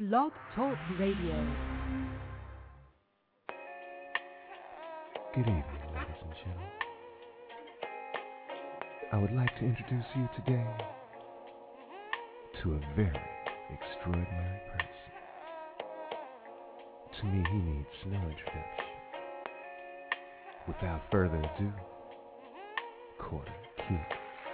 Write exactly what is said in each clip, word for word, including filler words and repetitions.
Blog Talk Radio. Good evening, ladies and gentlemen. I would like to introduce you today to a very extraordinary person. To me, he needs no introduction. Without further ado, Quarter Key.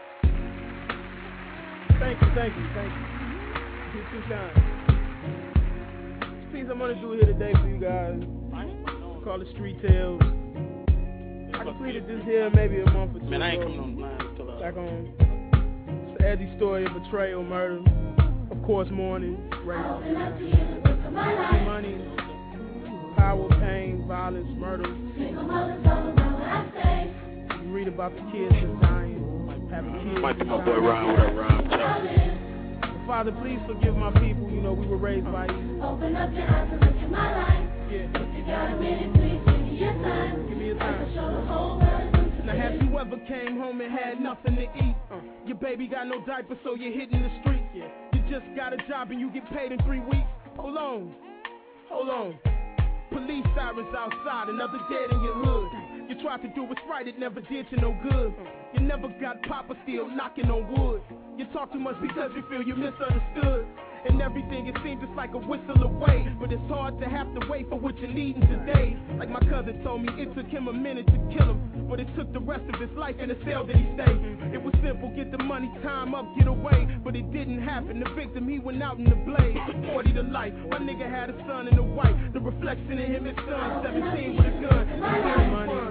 Thank you, thank you, thank you. You're too kind. This piece I'm gonna do here today for you guys, it's called The Street Tales. I completed this here maybe a month or two Man, I ain't ago. coming on the line until uh... Back on. It's the edgy story of betrayal, murder, of course, mourning, racism, money, power, pain, violence, murder. You read about the kids that's dying, having kids. Might be my boy Ryan with that rhyme, Chuck. Father, please forgive my people. You know, we were raised by you. Open up your eyes and look at my life. Yeah. If you got a minute, please give me your time. Give me your time. I can show the whole world. Now, have you ever came home and had nothing to eat? Uh, your baby got no diaper, so you're hitting the street. Yeah. You just got a job and you get paid in three weeks. Hold on. Hold on. Police sirens outside, another dead in your hood. You tried to do what's right, it never did you no good. You never got Papa still knocking on wood. You talk too much because you feel you misunderstood. And everything, it seems just like a whistle away. But it's hard to have to wait for what you're needing today. Like my cousin told me, it took him a minute to kill him. But it took the rest of his life in the cell that he stayed. It was simple, get the money, time up, get away. But it didn't happen, the victim, he went out in the blaze. forty to life, my nigga had a son and a wife. The reflection in him, his son, seventeen with a gun. Money,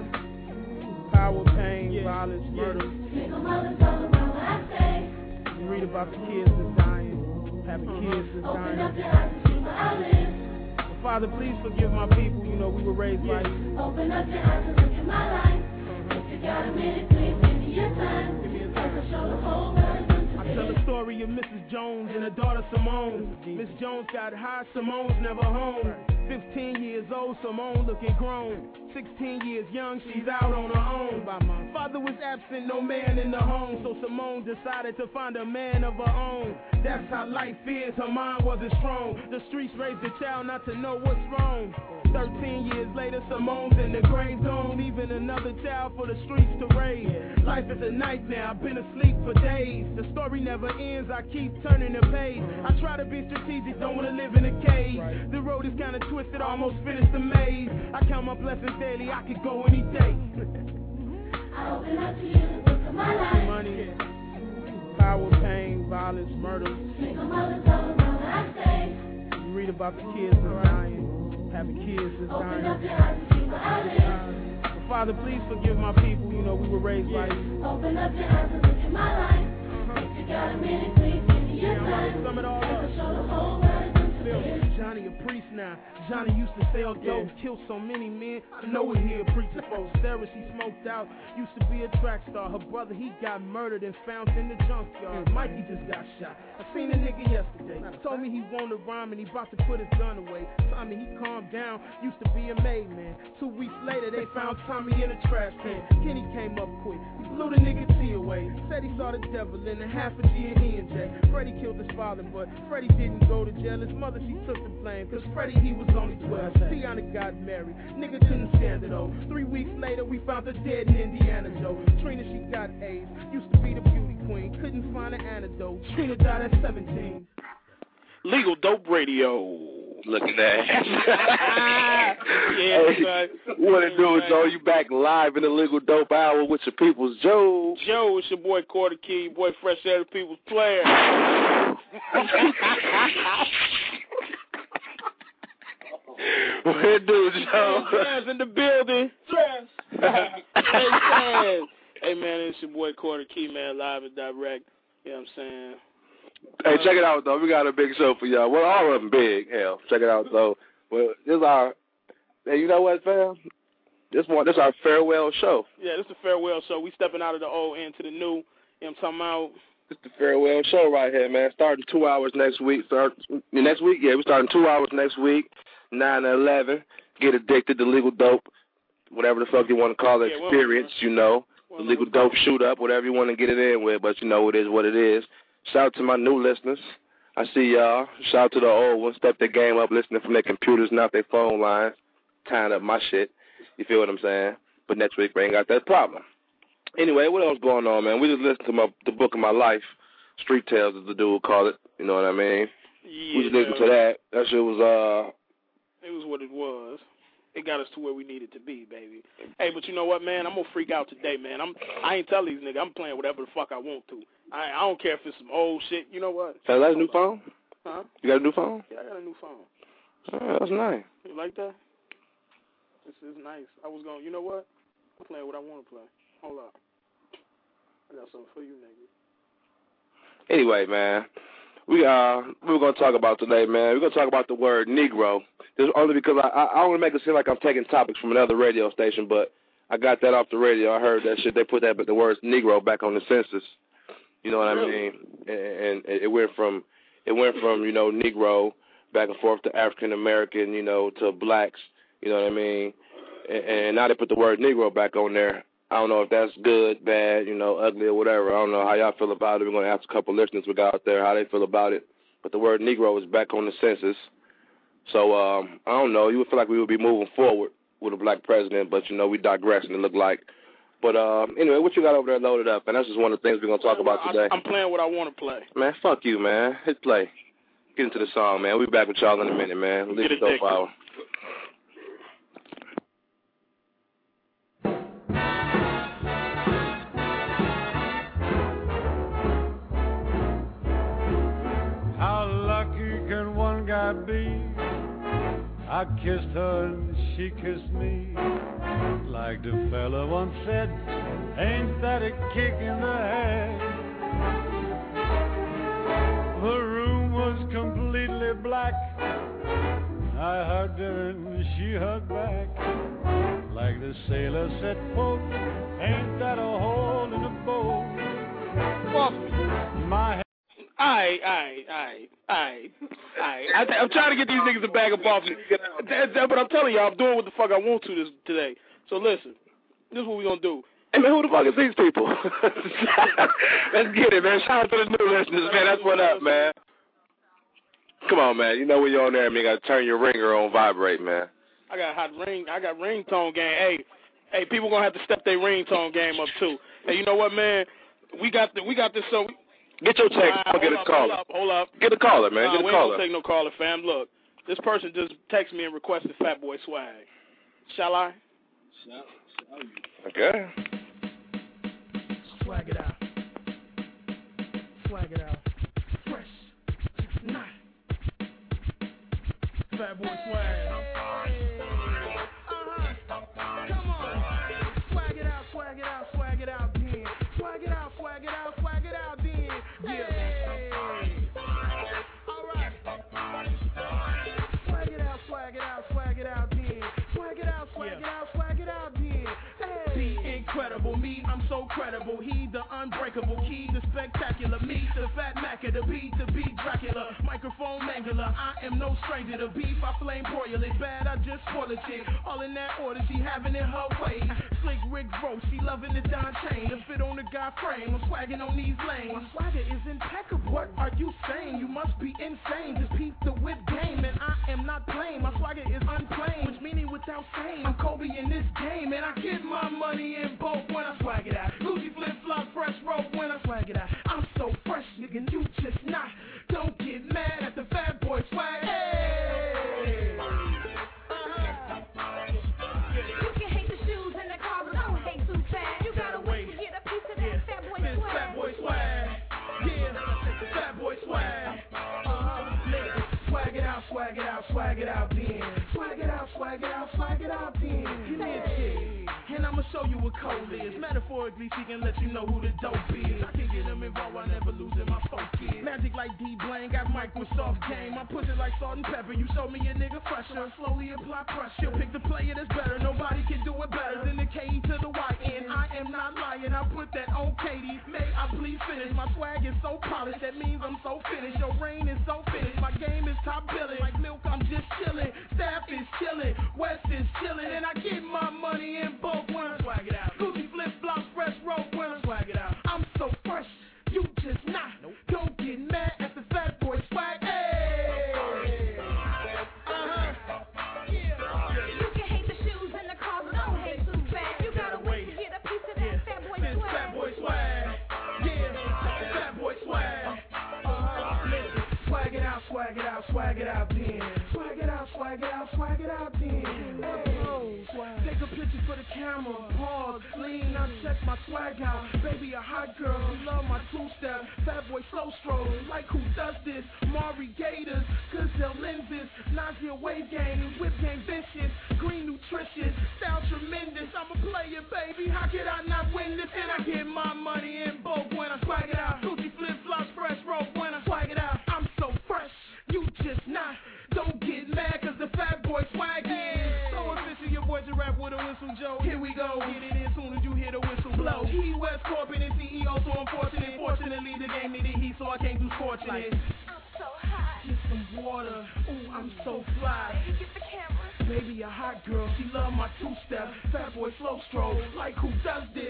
power, pain, yeah. Violence, yeah. Murder. Single mothers all around where I stay. You read about the kids that's dying, having kids that's Open dying. up your eyes and see where I live. Father, please forgive my people. You know, we were raised Yeah. by you. Open up your eyes and look at my life. If you got a minute, please give me your time. Give me your I time. can show the whole world. I tell the story of Missus Jones and her daughter Simone. Miss Jones got high, Simone's never home. fifteen years old, Simone looking grown. sixteen years young, she's out on her own. Father was absent, no man in the home. So Simone decided to find a man of her own. That's how life is, her mind wasn't strong. The streets raised the child not to know what's wrong. thirteen years later, Simone's in the gray zone. Leaving another child for the streets to raise. Life is a nightmare, I've been asleep for days. The story never ends, I keep turning the page. I try to be strategic, don't wanna live in a cage. The road is kinda twisted, almost finished the maze. I count my blessings daily, I could go any day. I open up to you the book of my life. Money, power, pain, violence, murder. Single mothers all around where I stay. You read about the kids that's dying, having kids that's Open up dying. your eyes and see where I live. But Father, please forgive my people. You know, we were raised by you. Open up your eyes and look at my life. If you got a minute, please give me your Yeah, I'm time. gonna sum it all I up. can show the whole world. Johnny a priest now. Johnny used to sell dope, killed so many men. I know what he a preacher for. Sarah, she smoked out. Used to be a track star. Her brother, he got murdered and found in the junkyard. Mikey just got shot. I seen a nigga yesterday. Told me he wanted rhyme and he about to put his gun away. Tommy, he calmed down. Used to be a made man. Two weeks later, they found Tommy in a trash can. Kenny came up quick. He blew the nigga T away. Said he saw the devil in a half a G and E and J. Freddie killed his father, but Freddie didn't go to jail. His mother, she took the blame. Cause Freddie, he was only twelve. Tiana got married. Nigga couldn't stand it though. Three weeks later, we found her dead in Indiana, Joe. Trina, she got AIDS. Used to be the beauty queen. Couldn't find an antidote. Trina died at seventeen. Legal Dope Radio. Look at that. Yeah, hey, what it do, Joe? You back live in the Legal Dope Hour with your people's Joe. Joe, it's your boy Quarter Key, boy Fresh Air, the people's player. What it do, Joe? Trans in the building. Trans. Hey, Trans. Hey, man, it's your boy Quarter Key, man, live and direct. You know what I'm saying? Hey, check it out, though. We got a big show for y'all. Well, all of them big, hell. Check it out, though. Well, this is our, hey, you know what, fam? This one, this is our farewell show. Yeah, this is a farewell show. We stepping out of the old into the new. You know what I'm talking about? This is the farewell show right here, man. Starting two hours next week. Start next week, yeah. We're starting two hours next week, nine to eleven. Get addicted to legal dope, whatever the fuck you want to call it, Yeah, well, experience, you know. Well, the legal dope shoot up, whatever you want to get it in with, but you know it is what it is. Shout out to my new listeners. I see y'all. Shout out to the old ones. Step their game up, listening from their computers, not their phone lines. Tying up my shit. You feel what I'm saying? But next week, we ain't got that problem. Anyway, what else going on, man? We just listened to my, the book of my life. Street Tales, as the dude called it. You know what I mean? Yeah. We just listened to that. That shit was, uh... It was what it was. It got us to where we needed to be, baby. Hey, but you know what, man? I'm gonna freak out today, man. I'm. I ain't telling these niggas. I'm playing whatever the fuck I want to. I. I don't care if it's some old shit. You know what? Hey, that's a new phone? Huh? You got a new phone? Yeah, I got a new phone. Oh, that's nice. You like that? This is nice. I was going. You know what? I'm playing what I want to play. Hold up. I got something for you, nigga. Anyway, man. We uh we were gonna talk about today, man. We're gonna talk about the word Negro. Just only because I I, I don't want to make it seem like I'm taking topics from another radio station, but I got that off the radio. I heard that shit. They put that, but the word Negro back on the census. You know what really? I mean? And, and it went from it went from you know Negro back and forth to African American, you know, to blacks. You know what I mean? And, and now they put the word Negro back on there. I don't know if that's good, bad, you know, ugly or whatever. I don't know how y'all feel about it. We're going to ask a couple listeners we got out there how they feel about it. But the word Negro is back on the census. So, um, I don't know. You would feel like we would be moving forward with a black president, but, you know, we digressing, it look like. But, um, anyway, what you got over there loaded up? And that's just one of the things we're going to talk about today. I'm playing what I want to play. Man, fuck you, man. Hit play. Get into the song, man. We'll be back with y'all in a minute, man. Leave it dope hour. I be. I kissed her and she kissed me. Like the fella once said, ain't that a kick in the head? The room was completely black. I hugged her and she hugged back. Like the sailor said, quote, ain't that a hole in a boat? Fuck me. My head. Aight, aight, aight, aight, aight. I'm trying to get these niggas to bag up off me. But I'm telling y'all, I'm doing what the fuck I want to this today. So listen, this is what we gonna do. Hey, man, who the fuck is these people? Let's get it, man. Shout out to the new listeners, man. That's what up, man. Come on, man. You know when you're on there, man, you gotta turn your ringer on vibrate, man. I got hot ring. I got ringtone game. Hey, hey, people gonna have to step their ringtone game up too. Hey, you know what, man? We got the, we got this. So. Get your check. Right, I'll get a up, caller. Hold up, hold up. Get a caller, man. Nah, get a we caller. ain't gonna take no caller, fam. Look, this person just texted me and requested Fat Boy Swag. Shall I? Okay. Swag it out. Swag it out. Fresh. Nah. Fat Boy Swag. Uh-huh. Come on. Swag it out, swag it out, swag it out, then. Swag it out, swag it out, swag it out, then. Yeah. All right. Swag it out, swag it out, swag it out, then. Swag it out, swag it out, swag it out, then. Hey. The incredible me, I'm so credible. He the unbreakable key, the spectacular me, the fat Macker, the beat, the beat Dracula, microphone mangler. I am no stranger to beef. I flame broil it bad. I just spoil it chick. All in that order, she having it her way. Slick Rick Bro, she loving the Don chain. The fit on the guy frame. I'm swagging on these lanes. My swagger is impeccable. What are you saying? You must be insane. Just peep the whip game, and I am not playing. My swagger is unplain, which meaning without saying. I'm Kobe in this game, and I get my money in bulk when I swag it out. Gucci flip flop, fresh rope when I swag it out. I'm so fresh, nigga, you just not. Don't get mad at the Fat Boy Swag. Hey. Uh-huh. You can hate the shoes and the car, but don't hate too fast. You gotta wait to get a piece of that Yeah. Fat Boy This Swag. Fat Boy Swag. Yeah, Fat Boy Swag. Uh-huh. Nigga, swag it out, swag it out, swag it out, then. Swag it out, swag it out, swag it out, then. Give me a chick. And I'ma show you what cold is. Metaphorically speaking, let you know who the dope is. I can get them involved while never losing my focus. Magic like D-Blank, got Microsoft game. I put it like salt and pepper. You show me a nigga fresher. I slowly apply pressure. Pick the player that's better. Nobody can do it better than the K to the Y N. I am not lying. I put that on Katie. May I please finish? My swag is so polished. That means I'm so finished. Your reign is so finished. My game is top billing. Like milk, I'm just chilling. Staff is chilling. West is chilling. And I get my money in bulk. When I swag it out. Gucci flip flop, fresh rope when I swag it out. I'm so fresh, you just not. Nope. Don't get mad at the Fat Boy Swag. out, swag it out then. Swag it out, swag it out, swag it out then. Hey, take a picture for the camera, pause, lean, now check my swag out. Baby, a hot girl, you love my two-step. Fat boy slow stroll, like who does this? Maury Gators, Gazelle lenses, Nausea wave game, whip game vicious, green nutritious, style tremendous. I'm a player, baby, how could I not win this? And I get my money in bulk when I swag it out. Gucci flip-flops, fresh rope when I swag it out. I'm so fresh, you just not. Don't get mad cause the fat boy swag is. So official, your boy to rap with a whistle, Joe. Here we go, get it in soon as you hear the whistle blow. He West Corporate and C E O, so unfortunate. Fortunately, the game needed heat, so I can't do scorching it. So hot. Get some water, ooh, I'm so fly. Hey, get the camera. Baby, a hot girl, she love my two-step. Fat boy slow stroll, like who does this?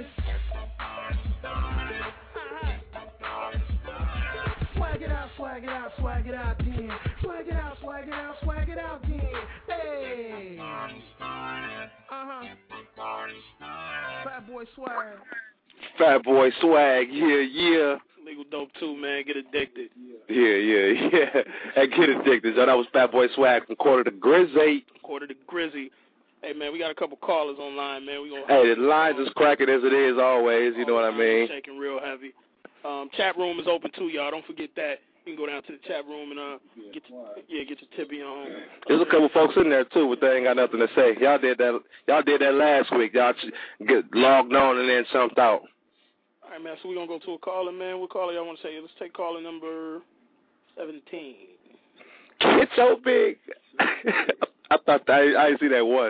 Swag it out, swag it out, swag it out then. Swag it out, swag it out, swag it out then. Hey. Uh-huh. Fat boy swag. Fat boy swag, yeah, yeah. Legal dope too, man. Get addicted. Yeah, yeah, yeah. Hey, get addicted. So that was Fat Boy swag from Quarter to Grizzy. Quarter to Grizzy. Hey, man, we got a couple callers online, man. We gonna Hey, the lines is cracking as it is always, you know what I mean? Shaking real heavy. Um, chat room is open too, y'all. Don't forget that. You can go down to the chat room and uh get your, yeah, get your Tibby on. There's a couple folks in there too, but they ain't got nothing to say. Y'all did that. Y'all did that last week. Y'all get logged on and then jumped out. All right, man. So we're gonna go to a caller, man. What caller y'all want to say? Let's take caller number seventeen. It's so big. I thought that, I, I didn't see that one.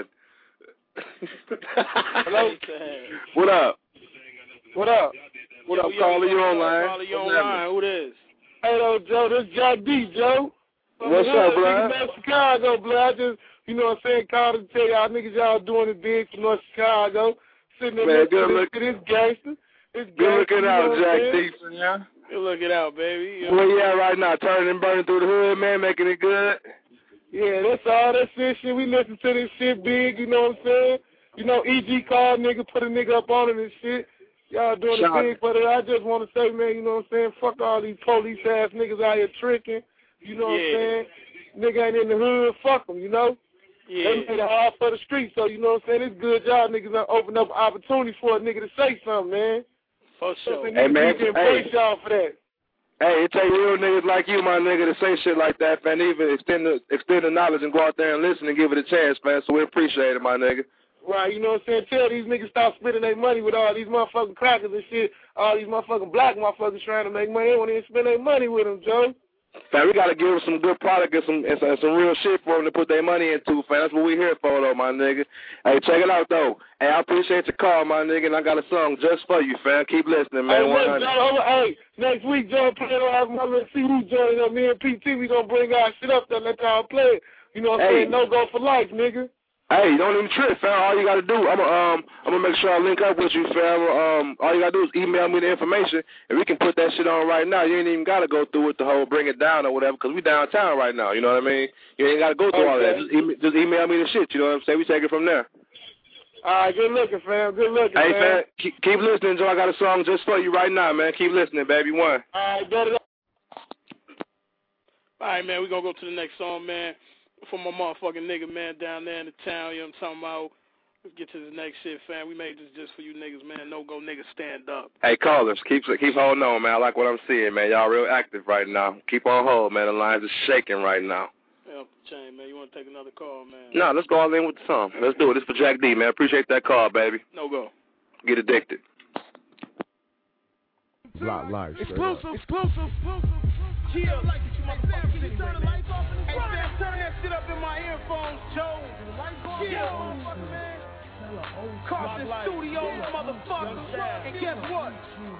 Hello. What up? What up? What up, caller? You online? Caller, you online? Who this? Hey, though, Joe. This is Jack D, Joe. What's up, bro? North Chicago, bro. I just, you know what I'm saying, called to tell y'all niggas y'all doing it big for North Chicago. Sitting there man, listening look. to this gangster. This good looking you out, know Jack D. Yeah. Good looking out, baby. Yeah. Where you at right now? Turning and burning through the hood, man, making it good? Yeah, that's all. That's it, shit. We listen to this shit big, you know what I'm saying? You know, E G called nigga, put a nigga up on it and shit. Y'all doing Shout it big, but I just want to say, man, you know what I'm saying? Fuck all these police-ass niggas out here tricking. You know what yeah. I'm saying? Nigga ain't in the hood, fuck them, you know? Yeah. They made it hard for the street, so you know what I'm saying? It's good y'all niggas done open up opportunity for a nigga to say something, man. For sure. So, hey, man. We can hey. embrace y'all for that. Hey, it take real niggas like you, my nigga, to say shit like that, man. Even extend the, extend the knowledge and go out there and listen and give it a chance, man. So we appreciate it, my nigga. Right, you know what I'm saying? Tell these niggas stop spending their money with all these motherfucking crackers and shit. All these motherfucking black motherfuckers trying to make money. They won't even spend their money with them, Joe. Man, we got to give them some good product and some, and some and some real shit for them to put their money into, fam. That's what we here for, though, my nigga. Hey, check it out, though. Hey, I appreciate your call, my nigga, and I got a song just for you, fam. Keep listening, man. Hey, one hundred. look, Joe, hey, next week, Joe, playing on our mother and see who's joining up. Me and P T, we going to bring our shit up there and let y'all play it. You know what I'm hey. saying? No go for life, nigga. Hey, don't even trip, fam. All you gotta do, I'm gonna um, I'm gonna make sure I link up with you, fam. Um, all you gotta do is email me the information, and we can put that shit on right now. You ain't even gotta go through with the whole bring it down or whatever, cause we downtown right now. You know what I mean? You ain't gotta go through okay. all that. Just, e- just email me the shit. You know what I'm saying? We take it from there. All right, good looking, fam. Good looking, hey, man. fam, keep, keep listening, Joe. I got a song just for you right now, man. Keep listening, baby. One. All right, better. All right, man. We gonna go to the next song, man. For my motherfucking nigga, man, down there in the town, you know what I'm talking about? Let's get to the next shit, fam. We made this just for you niggas, man. No go niggas, stand up. Hey, callers, keep keep holding on, man. I like what I'm seeing, man. Y'all real active right now. Keep on hold, man. The lines are shaking right now. Yeah, chain, man. You want to take another call, man? No, let's go all in with the song. Let's do it. This for Jack D, man. Appreciate that call, baby. No go. Get addicted. Block life. Exclusive, exclusive, exclusive. Yeah, like it, you motherfucker. Can you turn the lights off in the front? Hey, Sam, turn that shit up in my earphones, Joe. Yeah, motherfucker, man. Carson Studios, motherfucker. And guess what?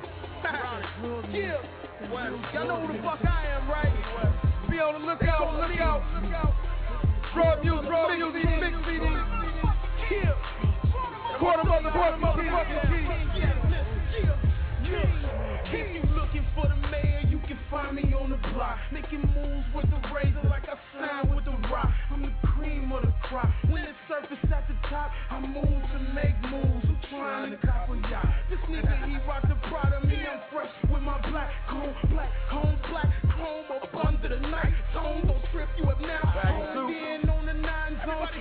Yeah. Y'all know who the fuck I am, right? Be on the lookout, lookout, lookout. Drug music, drug music, mix C D. Yeah. Quarter motherfucker, motherfucker. If you looking for the mayor, you can find me on the block, making moves with the razor like I signed with the rock. I'm the cream of the crop. When it surface at the top, I move to make moves. I'm trying to cop a yacht. This nigga, he rock the pride of me. I'm fresh with my black comb, black comb, black chrome up under the night. Zone, don't trip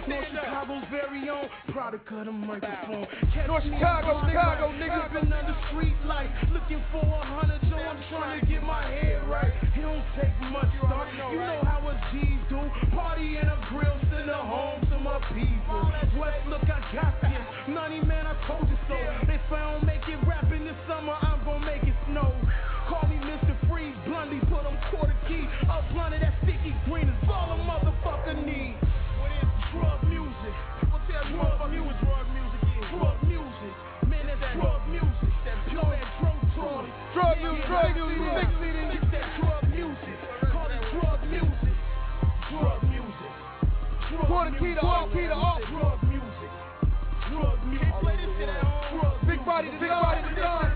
North Chicago's very own product of the microphone. North Chicago, Chicago, niggas been under street light, looking for a hundred, so I'm trying to get my head right. It don't take much, dog. You know how a G's do. Party in a grill, send a home to my people. West, look, I got this. Nutty man, I told you so. If I don't make it rapping this summer, I'm gonna make it snow. Call me Mister Freeze, Blondie, put on quarter key. Up blunted, that sticky green is all a motherfucker needs. What is drug music? What's that drug music? Drug music is drug music. Man, that's drug music. That pure that drug talk. Drug music, drug music. It's that drug music. Call it drug music. Drug music. Quarter key to all, key to all. Drug music. Drug music. Play this shit at home. Big body, big body, design.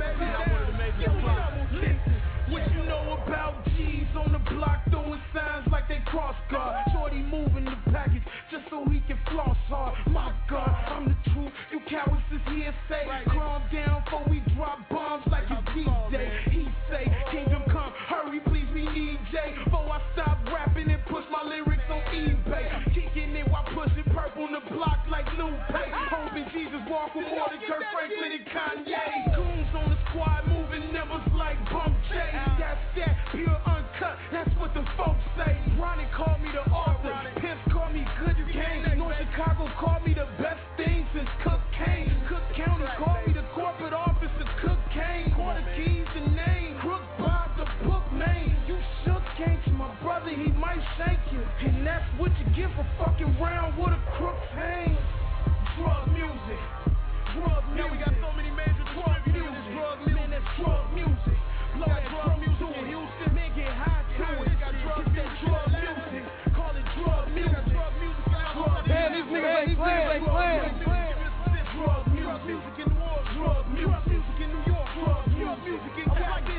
What you know about G's on the block throwing signs like they cross guard. Shorty moving the package just so he can floss hard. My God, I'm the truth. You cowards is hearsay. Calm down before we drop bombs like it's D-Day. He say, Kingdom come, hurry please we need J. Before I stop rapping and push my lyrics on eBay. Kicking it while pushing purple on the block like Lupe. Hoping Jesus walk with more than Kurt Franklin and Kanye. Goons on the squad moving numbers like Bump J. That's that, pure uncut, that's what the folks say. Ronnie called me the author, Pimps call me good game. North Chicago called me the best thing since cocaine. Cook County called me the corporate office of cocaine. Quarter keys the name, Crook Bob the book name. You shook came to my brother, he might shank you. And that's what you get for fucking round with a crook's hang. Drug music, drug music. Now we got so many major drug music. Drug music, man, that's drug music. Blow that drug music in Houston, man, get high to it. It's that drug music, call it drug music. Man, these niggas ain't playing, ain't playing. Drug music in New Orleans, drug music in New York, drug music in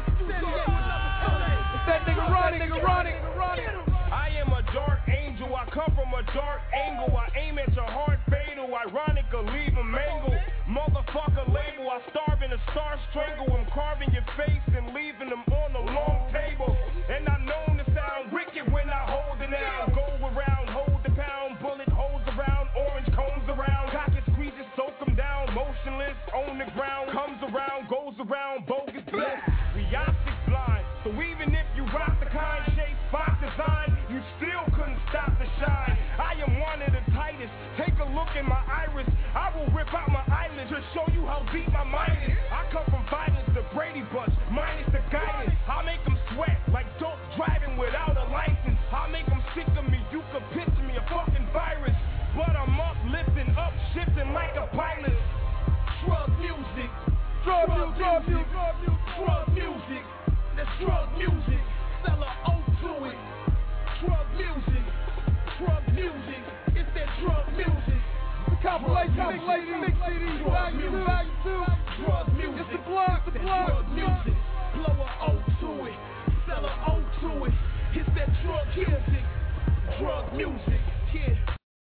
California. It's that nigga Ronnie, nigga Ronnie, nigga Ronnie. I am a dark angel, I come from a dark angle. I aim at your heart fatal, ironic or leave a mangle. Motherfucker label, I starve in a star strangle. I'm carving your face and leaving them on the long table. And I know to sound wicked when I hold it down. Go around, hold the pound, bullet holes around, orange cones around. Cock it, squeeze it, soak them down, motionless on the ground. Comes around, goes around, bogus bliss. We optics blind, so even if you rock the kind shape, spot design, you still couldn't stop the shine. I am one of the tightest, take a look in my iris. I will rip out my eyelids to show you how deep my mind is. I come from violence to Brady Bunch, minus the guidance. I make them sweat like dope driving without a license. I make them sick of me, you could picture me a fucking virus. But I'm up, lifting up, shifting like a pilot. Drug music, Drug music, drug music, drug music, drug music. That's drug music, sell a O to it. Drug music, drug music, it's that drug music. Compilation, compilation, mix C D, value two, value two. Drug music, it's the block, the block. Drug music, blow a O to it, sell a O to it. It's that drug music, drug music, yeah.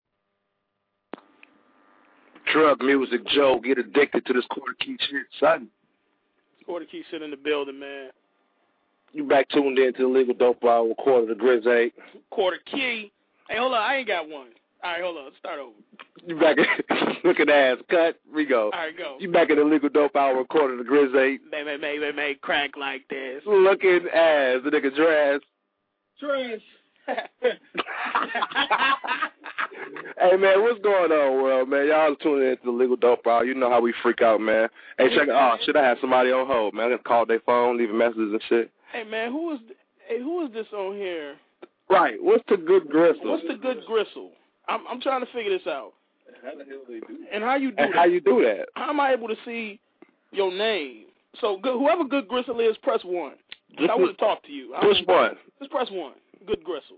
Drug music, Joe, get addicted to this quarter key shit, son. Quarter key shit in the building, man. You back tuned in to the Legal Dope Hour with Quarter the Grizz eight. Quarter key. Hey, hold on, I ain't got one. All right, hold on, let's start over. You back at, look at ass, cut, we go. All right, go. You back at the Legal Dope Hour with Quarter the Grizz eight. May, may, may, may, may crack like this. Looking ass, the nigga Trash. Trash. Hey, man, what's going on, world, man? Y'all tuning in to the Legal Dope Hour. You know how we freak out, man. Hey, check it out. Oh, shit, I had somebody on hold, man. I just called their phone, leaving messages and shit. Hey, man, who is hey, who is this on here? Right, what's the good gristle? What's the good gristle? I'm I'm trying to figure this out. How the hell they do that? And how you do and that? how you do that? How am I able to see your name? So good, whoever good gristle is, press one. I want to talk to you. Push one. Just press one. Good gristle.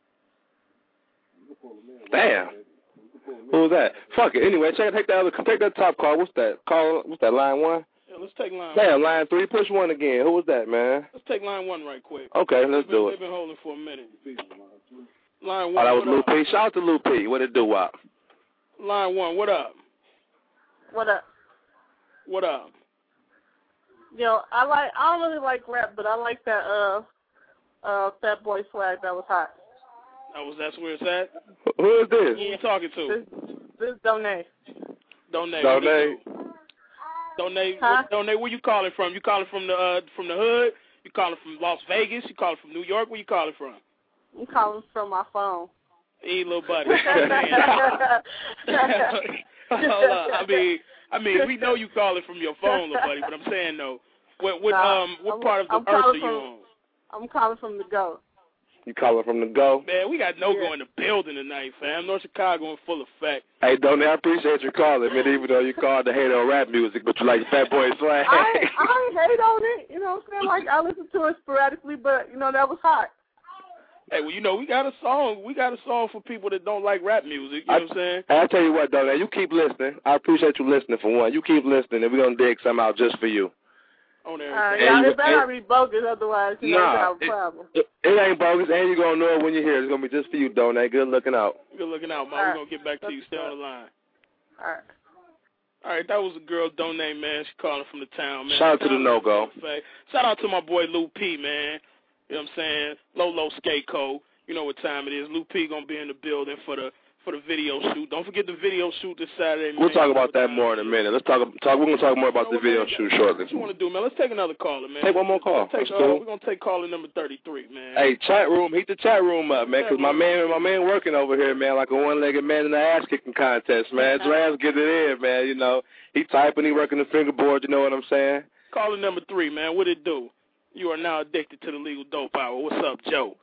Damn. Who was that? Fuck it. Anyway, check take that other take that top call. What's that? Call what's that, line one? Yeah, let's take line Damn, one. line three. Push one again. Who was that, man? Let's take line one right quick. Okay, let's been, do it. They've been holding for a minute. Line one. Oh, that was Lou up? P. Shout out to Lou P. What it do, Wop? Line one, what up? What up? What up? Yo, I like I don't really like rap, but I like that uh uh Fat Boy Swag. That was hot. Oh, was that's where it's at? Who is this? Who you talking to? This, this is Donay. Donay. Donay. Donay. Huh? Donay, where you calling from? You calling from the uh, from the hood? You calling from Las Vegas? You calling from New York? Where you calling from? I'm calling from my phone. Hey, little buddy. Hold up. I mean, I mean, we know you calling from your phone, little buddy, but I'm saying though, what what nah, um what I'm, part of the I'm earth are you from, on? I'm calling from the Go. You calling from the Go? Man, we got no yeah. go in the building tonight, fam. North Chicago in full effect. Hey, Donnie, I appreciate you calling, man, even though you called to hate on rap music, but you like Fat Boy Slang. I, I ain't hate on it. You know what I'm saying? Like, I listen to it sporadically, but, you know, that was hot. Hey, well, you know, we got a song. We got a song for people that don't like rap music. You know I, what I'm saying? I'll tell you what, Donnie, you keep listening. I appreciate you listening, for one. You keep listening, and we're going to dig some out just for you. On there. Uh, yeah, it better not be bogus, otherwise, you know, nah, we have a problem. It, it, it ain't bogus, and you're going to know it when you hear it. It's going to be just for you, Donnie. Good looking out. Good looking out, man. All We're right. going to get back to you. Stay on the line. All right. All right, that was the girl, Donay, man. She calling from the town, man. Shout out to the no-go. Shout out to my boy, Lou P, man. You know what I'm saying? Lolo Skate Co. You know what time it is. Lou P going to be in the building for the for the video shoot. Don't forget the video shoot this Saturday, man. We'll talk about that more in a minute. Let's talk. talk we're going to talk more about you know the video man, shoot shortly. What you want to do, man? Let's take another caller, man. Take one more call. Take, That's uh, cool. We're going to take caller number thirty-three, man. Hey, chat room, heat the chat room up, man, because my man, my man working over here, man, like a one-legged man in the ass-kicking contest, man. Drams get it in, man, you know. He typing, he working the fingerboard, you know what I'm saying? Caller number three, man. What it do? You are now addicted to the legal dope hour. What's up, Joe?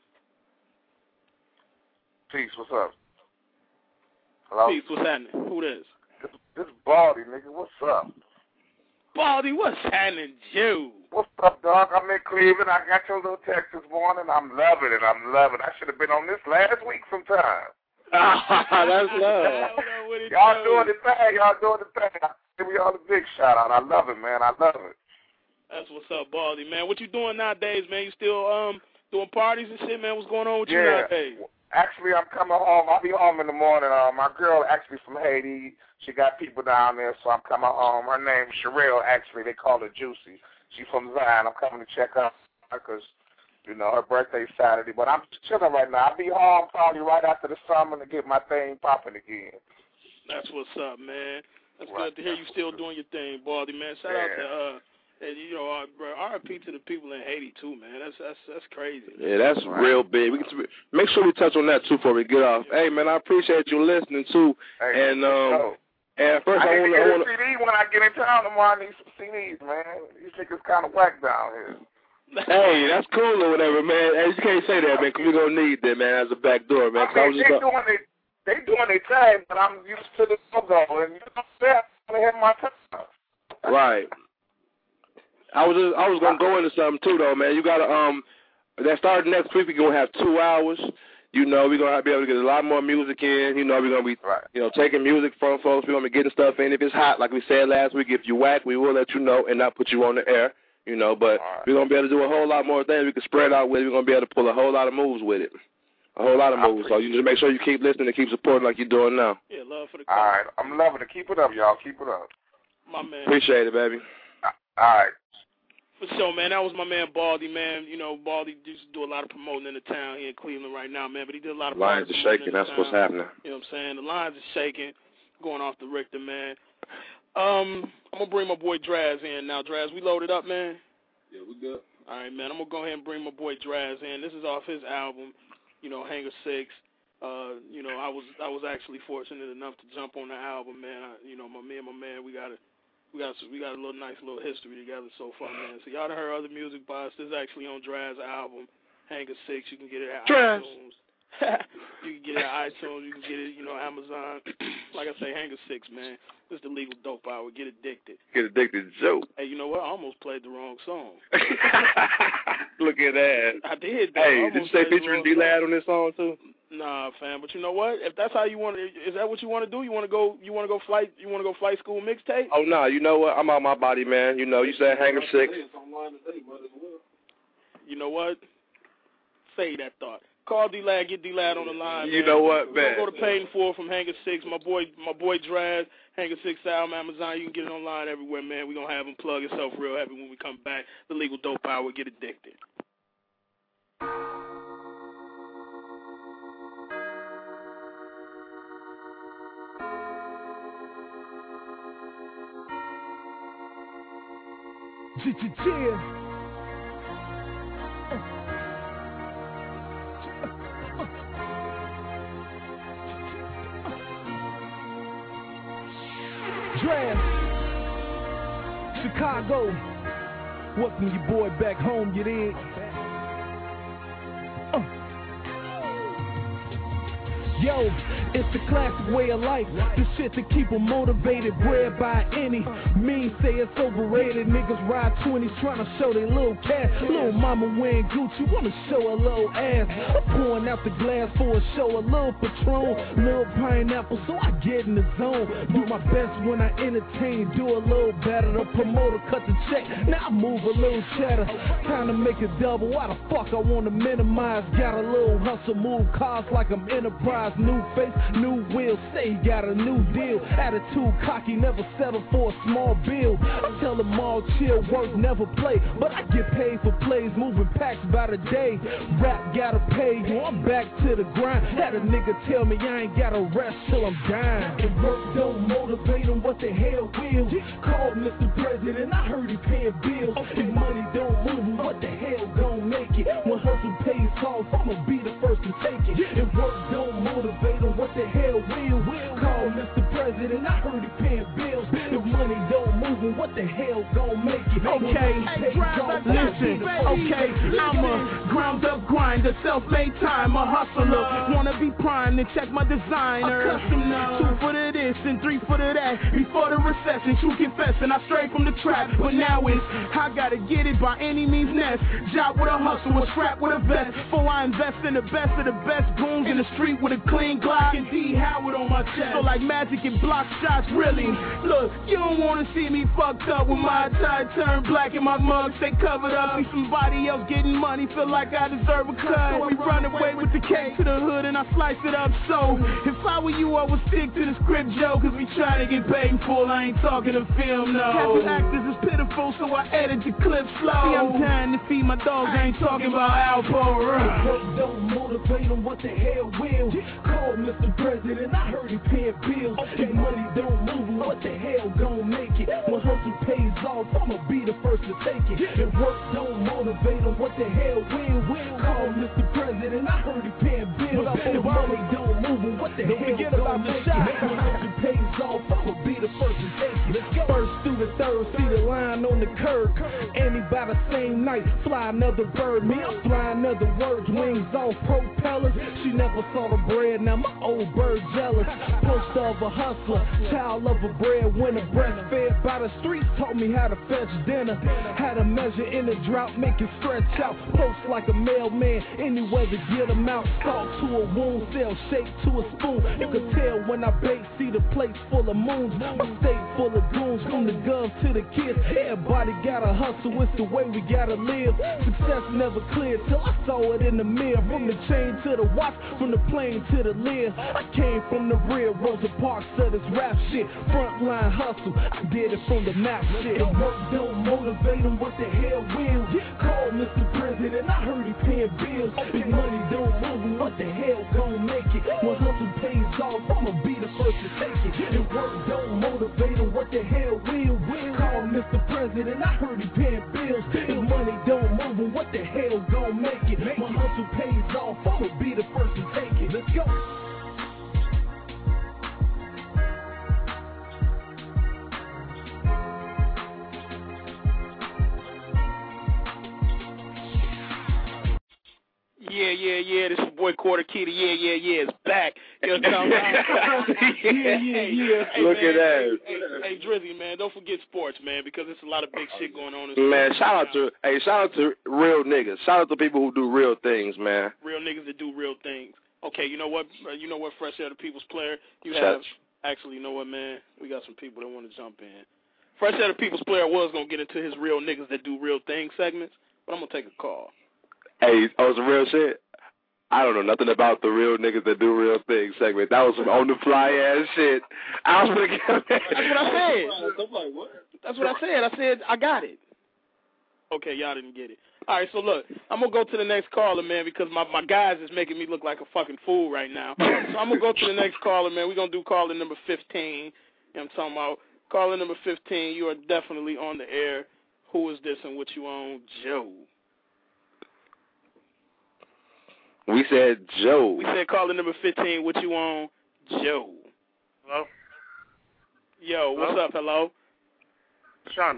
Peace, what's up? Hello? Peace, what's happening? Who this? This, this Baldy, nigga, what's up? Baldy, what's happening, Joe? What's up, dog? I'm in Cleveland. I got your little text this morning. I'm loving it. I'm loving it. I should have been on this last week sometime. That's love. Y'all doing the thing. Y'all doing the thing. I give y'all a big shout out. I love it, man. I love it. That's what's up, Baldy, man. What you doing nowadays, man? You still um doing parties and shit, man? What's going on with you yeah. nowadays? Actually, I'm coming home. I'll be home in the morning. Uh, my girl actually from Haiti. She got people down there, so I'm coming home. Her name's Sherelle, actually. They call her Juicy. She's from Zion. I'm coming to check out because, you know, her birthday's Saturday. But I'm chilling right now. I'll be home probably right after the summer to get my thing popping again. That's what's up, man. That's right. good to hear you still doing your thing, Baldy, man. Shout yeah. out to, uh, and, you know, uh, R I P to the people in Haiti, too, man. That's that's that's crazy. Yeah, that's real big. We can make sure we touch on that, too, before we get off. Hey, man, I appreciate you listening, too. Hey, and, um, and first I, I want to... I want need a C D when I get in town tomorrow. I need some C Ds, man. These niggas kind of whack down here. Hey, that's cool or whatever, man. Hey, you can't say that, man, because we're going to need that, man, as a back door, man. I mean, I was they, just doing they, they doing their thing, but I'm used to the logo, and you know what I'm saying? I have my time. Right. I was just, I was gonna go into something too though, man. You gotta um that starting next week we're gonna have two hours. You know, we're gonna be able to get a lot more music in. You know, we're gonna be right. you know, taking music from folks, we're gonna be getting stuff in. If it's hot, like we said last week, if you whack, we will let you know and not put you on the air. You know, but right. we're gonna be able to do a whole lot more things we can spread out with. We're gonna be able to pull a whole lot of moves with it. A whole lot of moves. So you just make sure you keep listening and keep supporting like you're doing now. Yeah, love for the call. All right. I'm loving it. Keep it up, y'all. Keep it up. My man. Appreciate it, baby. All right. For sure, man. That was my man Baldy, man. You know, Baldy used to do a lot of promoting in the town here in Cleveland right now, man. But he did a lot of lines are shaking. That's what's happening. You know what I'm saying? The lines are shaking, going off the Richter, man. Um, I'm gonna bring my boy Draz in now. Draz, we loaded up, man. Yeah, we good. All right, man. I'm gonna go ahead and bring my boy Draz in. This is off his album, you know, Hangar Six. Uh, you know, I was I was actually fortunate enough to jump on the album, man. I, you know, my me and my man, we got a we got we got a little nice little history together so far, man. So y'all done heard other music by us. This is actually on Draz's album, Hangar Six. You can get it at Draz. iTunes. You can get it at iTunes. You can get it, you know, Amazon. Like I say, Hangar Six, man. This is the legal dope hour. Get addicted. Get addicted, Joe. Hey, you know what? I almost played the wrong song. Look at that. I did. Though. Hey, I did you say featuring D-Lad on this song too? Nah, fam. But you know what? If that's how you want to, is that what you want to do? You want to go? You want to go flight? You want to go flight school mixtape? Oh no, nah, you know what? I'm out my body, man. You know, you said Hangar Six. You know what? Say that thought. Call D-Lad, get D-Lad on the line. You man. know what, man? Go to Payton four from Hangar Six. My boy, my boy Draz, Hangar Six album, Amazon. You can get it online everywhere, man. We're gonna have him plug himself real heavy when we come back. The legal dope hour. Get addicted. Cheers. Draft, Chicago. Welcome your boy back home, you dig? Uh. Yo, it's the classic way of life. The shit to keep them motivated, bred by any means. Say it's overrated. Niggas ride twenties trying to show their little cash. Little mama wearing Gucci, wanna show a little ass. I'm pouring out the glass for a show, a little Patron, little pineapple, so I get in the zone. Do my best when I entertain, do a little better. The promoter cut the check, now I move a little cheddar. Time to make a double, why the fuck I wanna minimize? Got a little hustle, move cars like I'm Enterprise. New face, new wheel, say he got a new deal. Attitude cocky, never settle for a small bill. I tell them all chill, work, never play. But I get paid for plays, moving packs by the day. Rap gotta pay you, I'm back to the grind. Had a nigga tell me I ain't gotta rest till I'm dying. If work don't motivate him, what the hell will? Called Mister President, I heard he paying bills. If money don't move him, what the hell gon' make it? When hustle pays off, I'ma be the first to take it. If work don't motivate him, what the hell will? Call Mister President, I heard he paying bills. If money don't move him, what the hell gon' make it? Okay, listen, okay, I'm a ground up grinder, self-made time, a hustler. Wanna be prime, then check my designer. Two foot of this and three foot of that. Before the recession, true confessing, I strayed from the trap. But now it's, I gotta get it by any means necessary. Job with a hustle, a scrap with a vest. Before I invest in the best of the best goons in the street with a clean Glock and D Howard on my chest. So like magic and block shots, really. Look, you don't wanna see me fucked up with my tie turned black and my mugs stay covered up. See somebody else getting money, feel like I deserve a cut. So we run away with the cake to the hood and I slice it up. So if I were you, I would stick to the script, Joe, cause we trying to get paid in full. I ain't talking to film, no. Half the actors is pitiful, so I edit the clip slow. See, I'm trying to feed my dogs, I ain't talking about Alpo. Work don't motivate them, what the hell will? Call Mister President, I heard he paying bills. If money don't move him, what the hell gon' make it? When hustle pays off, I'ma be the first to take it. If work don't motivate him, what the hell will? Call Mister President, I heard he paying bills. If money don't move him, what the hell gon' make it? When hustle pays off, I'ma be the first to take it. First through the third, see the line on the curb. And he by the same night, fly another bird. Me, I'm flying another words, wings off propellers. She never saw the bread, now my old bird jealous. Poster of a hustler, child of a breadwinner. Breastfed by the streets, taught me how to fetch dinner. How to measure in the drought, make it stretch out. Post like a mailman, anywhere to get them out. Salt to a wound, cell shake to a spoon. You can tell when I bake, see the plates full of moons. My state full of goons, from the guns to the kids. Everybody gotta hustle, it's the way we gotta live. Success never clear till I saw it in the mirror. From the chain to the watch, from the plane to the lid. I came from the rear, Rosa Parks of this rap shit. Frontline hustle, I did it from the map shit. If work don't motivate them, what the hell will? Call Mister President, I heard he paying bills. If money don't move him, what the hell gon' make it? When hustle pays off, I'ma be the first to take it. If work don't motivate him, what the hell will? Call Mister President, I heard he paying bills. If money don't move him, what the hell gon' make it? When hustle pays off, I'ma be the first to take it. Let's go. Yeah, yeah, yeah. This is your boy Quarter Key. Yeah, yeah, yeah. It's back. You know what I'm talking about? yeah, yeah, yeah. Hey, Look man, at that. Hey, hey, hey, Drizzy, man, don't forget sports, man, because there's a lot of big shit going on. In man, shout out to hey, shout out to real niggas. Shout out to people who do real things, man. Real niggas that do real things. Okay, you know what? Uh, you know what? Fresh Air the People's Player. You Shut. have actually, you know what, man? We got some people that want to jump in. Fresh Air the People's Player was gonna get into his real niggas that do real things segments, but I'm gonna take a call. Hey, oh, some real shit. I don't know nothing about the real niggas that do real things segment. That was some on the fly ass shit. I was gonna That's what I said. That's what I said. I said I got it. Okay, y'all didn't get it. All right, so look, I'm going to go to the next caller, man, because my, my guys is making me look like a fucking fool right now. So I'm going to go to the next caller, man. We're going to do caller number fifteen. You know what I'm talking about? Caller number fifteen, you are definitely on the air. Who is this and what you on? Joe. We said Joe. We said caller number fifteen, what you on? Joe. Hello? Yo, what's Hello? up? Hello? Shonda.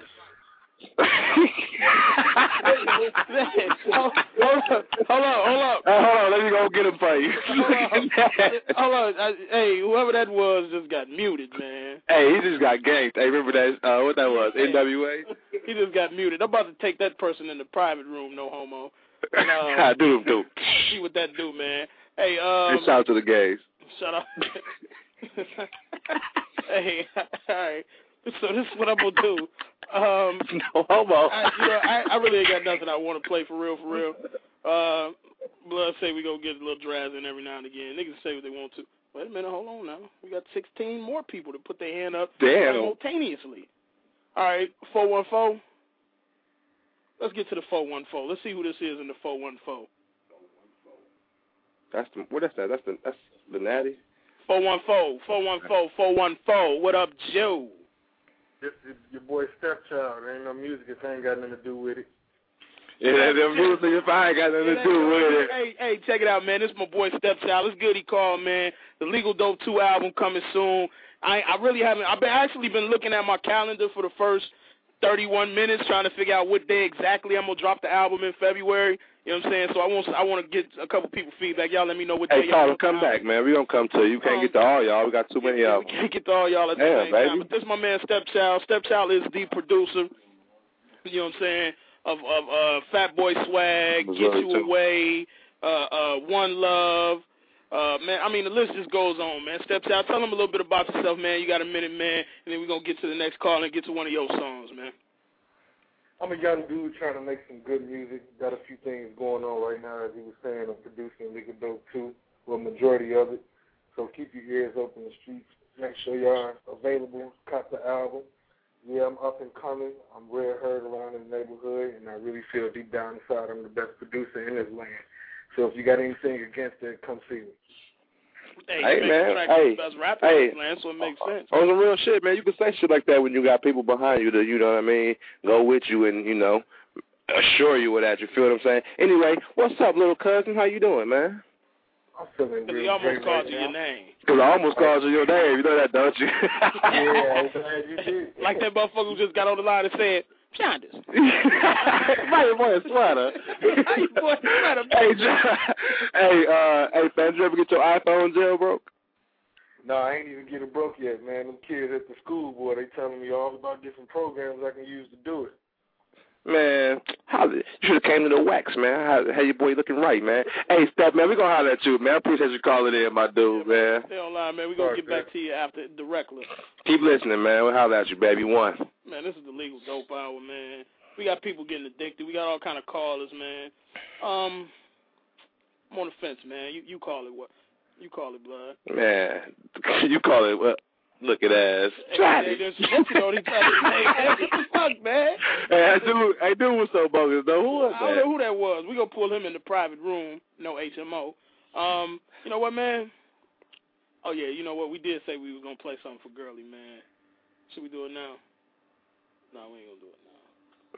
hold, hold up, hold up, hold up. Hey, hold on, let me go get him for you. hold on, hold on. I, hey, whoever that was just got muted, man. Hey, he just got ganked. Hey, remember that, uh, what that was, N W A? He just got muted. I'm about to take that person in the private room, no homo. And, um, I do, do. See what that do, man. Hey, um. Shout out to the gays. Shut up. Hey, all right. So this is what I'm gonna do. Um, no homo. I, you know, I, I really ain't got nothing I want to play for real, for real. Uh, Blood say we gonna get a little drazz in every now and again. Niggas say what they want to. Wait a minute, hold on now. We got sixteen more people to put their hand up Damn. simultaneously. All right, four one four. Let's get to the four one four. Let's see who this is in the four one four. That's the, what is that? That's the that's the natty. Four one four, four one four, four one four. What up, Joe? This is your boy Stepchild. There ain't no music if I ain't got nothing to do with it. Yeah, the music if I ain't got nothing to do with it. Hey, hey, check it out, man. This is my boy Stepchild. It's good he called, man. The Legal Dope two album coming soon. I I really haven't. I've been actually been looking at my calendar for the first thirty-one minutes, trying to figure out what day exactly I'm gonna drop the album in February. You know what I'm saying? So I want I want to get a couple people feedback. Y'all let me know what day. Hey, Tyler, come back, man. We gonna come to you. We can't um, get to all y'all. We got too many of them. We can't get to all y'all at the Damn, same baby. time. But this is my man Stepchild. Stepchild is the producer. You know what I'm saying? Of of uh, Fat Boy Swag, Get You too. Away, uh, uh, One Love. Uh, man, I mean the list just goes on, man. Stepchild, tell them a little bit about yourself, man. You got a minute, man, and then we're gonna get to the next call and get to one of your songs, man. I'm a young dude trying to make some good music. Got a few things going on right now, as he was saying. I'm producing Legal Dope two, well, majority of it. So keep your ears open in the streets. Make sure y'all are available. Cop the album. Yeah, I'm up and coming. I'm rare heard around in the neighborhood, and I really feel deep down inside I'm the best producer in this land. So if you got anything against it, come see me. Hey, Hey, man. Hey, best rapper hey. in this land, so it makes sense. On some real shit, man. You can say shit like that when you got people behind you that, you know what I mean, go with you and, you know, assure you of that. You feel what I'm saying? Anyway, what's up, little cousin? How you doing, man? I'm feeling Because real he almost great called right you now. your name. Because I almost called you your name. You know that, don't you? Yeah, I'm glad you did. Like that motherfucker who just got on the line and said, Shondas. Right, boy, sweater. boy, sweater. Hey, hey, uh, hey, fam, did you ever get your iPhone jailbroke? No, I ain't even getting broke yet, man. Them kids at the school, boy, they telling me all about different programs I can use to do it. Man, how, you should have came to the wax, man. How, how your boy looking right, man? Hey, Steph, man, we going to holler at you, man. I appreciate you calling in, my dude, yeah, man. Stay online, man. We're going to get back to you after directly. Keep listening, man. We'll holler at you, baby. One. Man, this is the Legal Dope Hour, man. We got people getting addicted. We got all kind of callers, man. Um, I'm on the fence, man. You you call it what? You call it blood. Man, you call it what? Look at ass. Hey, hey, there's you know, they try to say, hey, what the fuck, man? Hey, I do, I do was so bogus, though. Who was I don't that? know who that was. We're going to pull him in the private room. No H M O. Um, you know what, man? Oh, yeah, you know what? We did say we was going to play something for Girly, man. Should we do it now? No, we ain't going to do it now.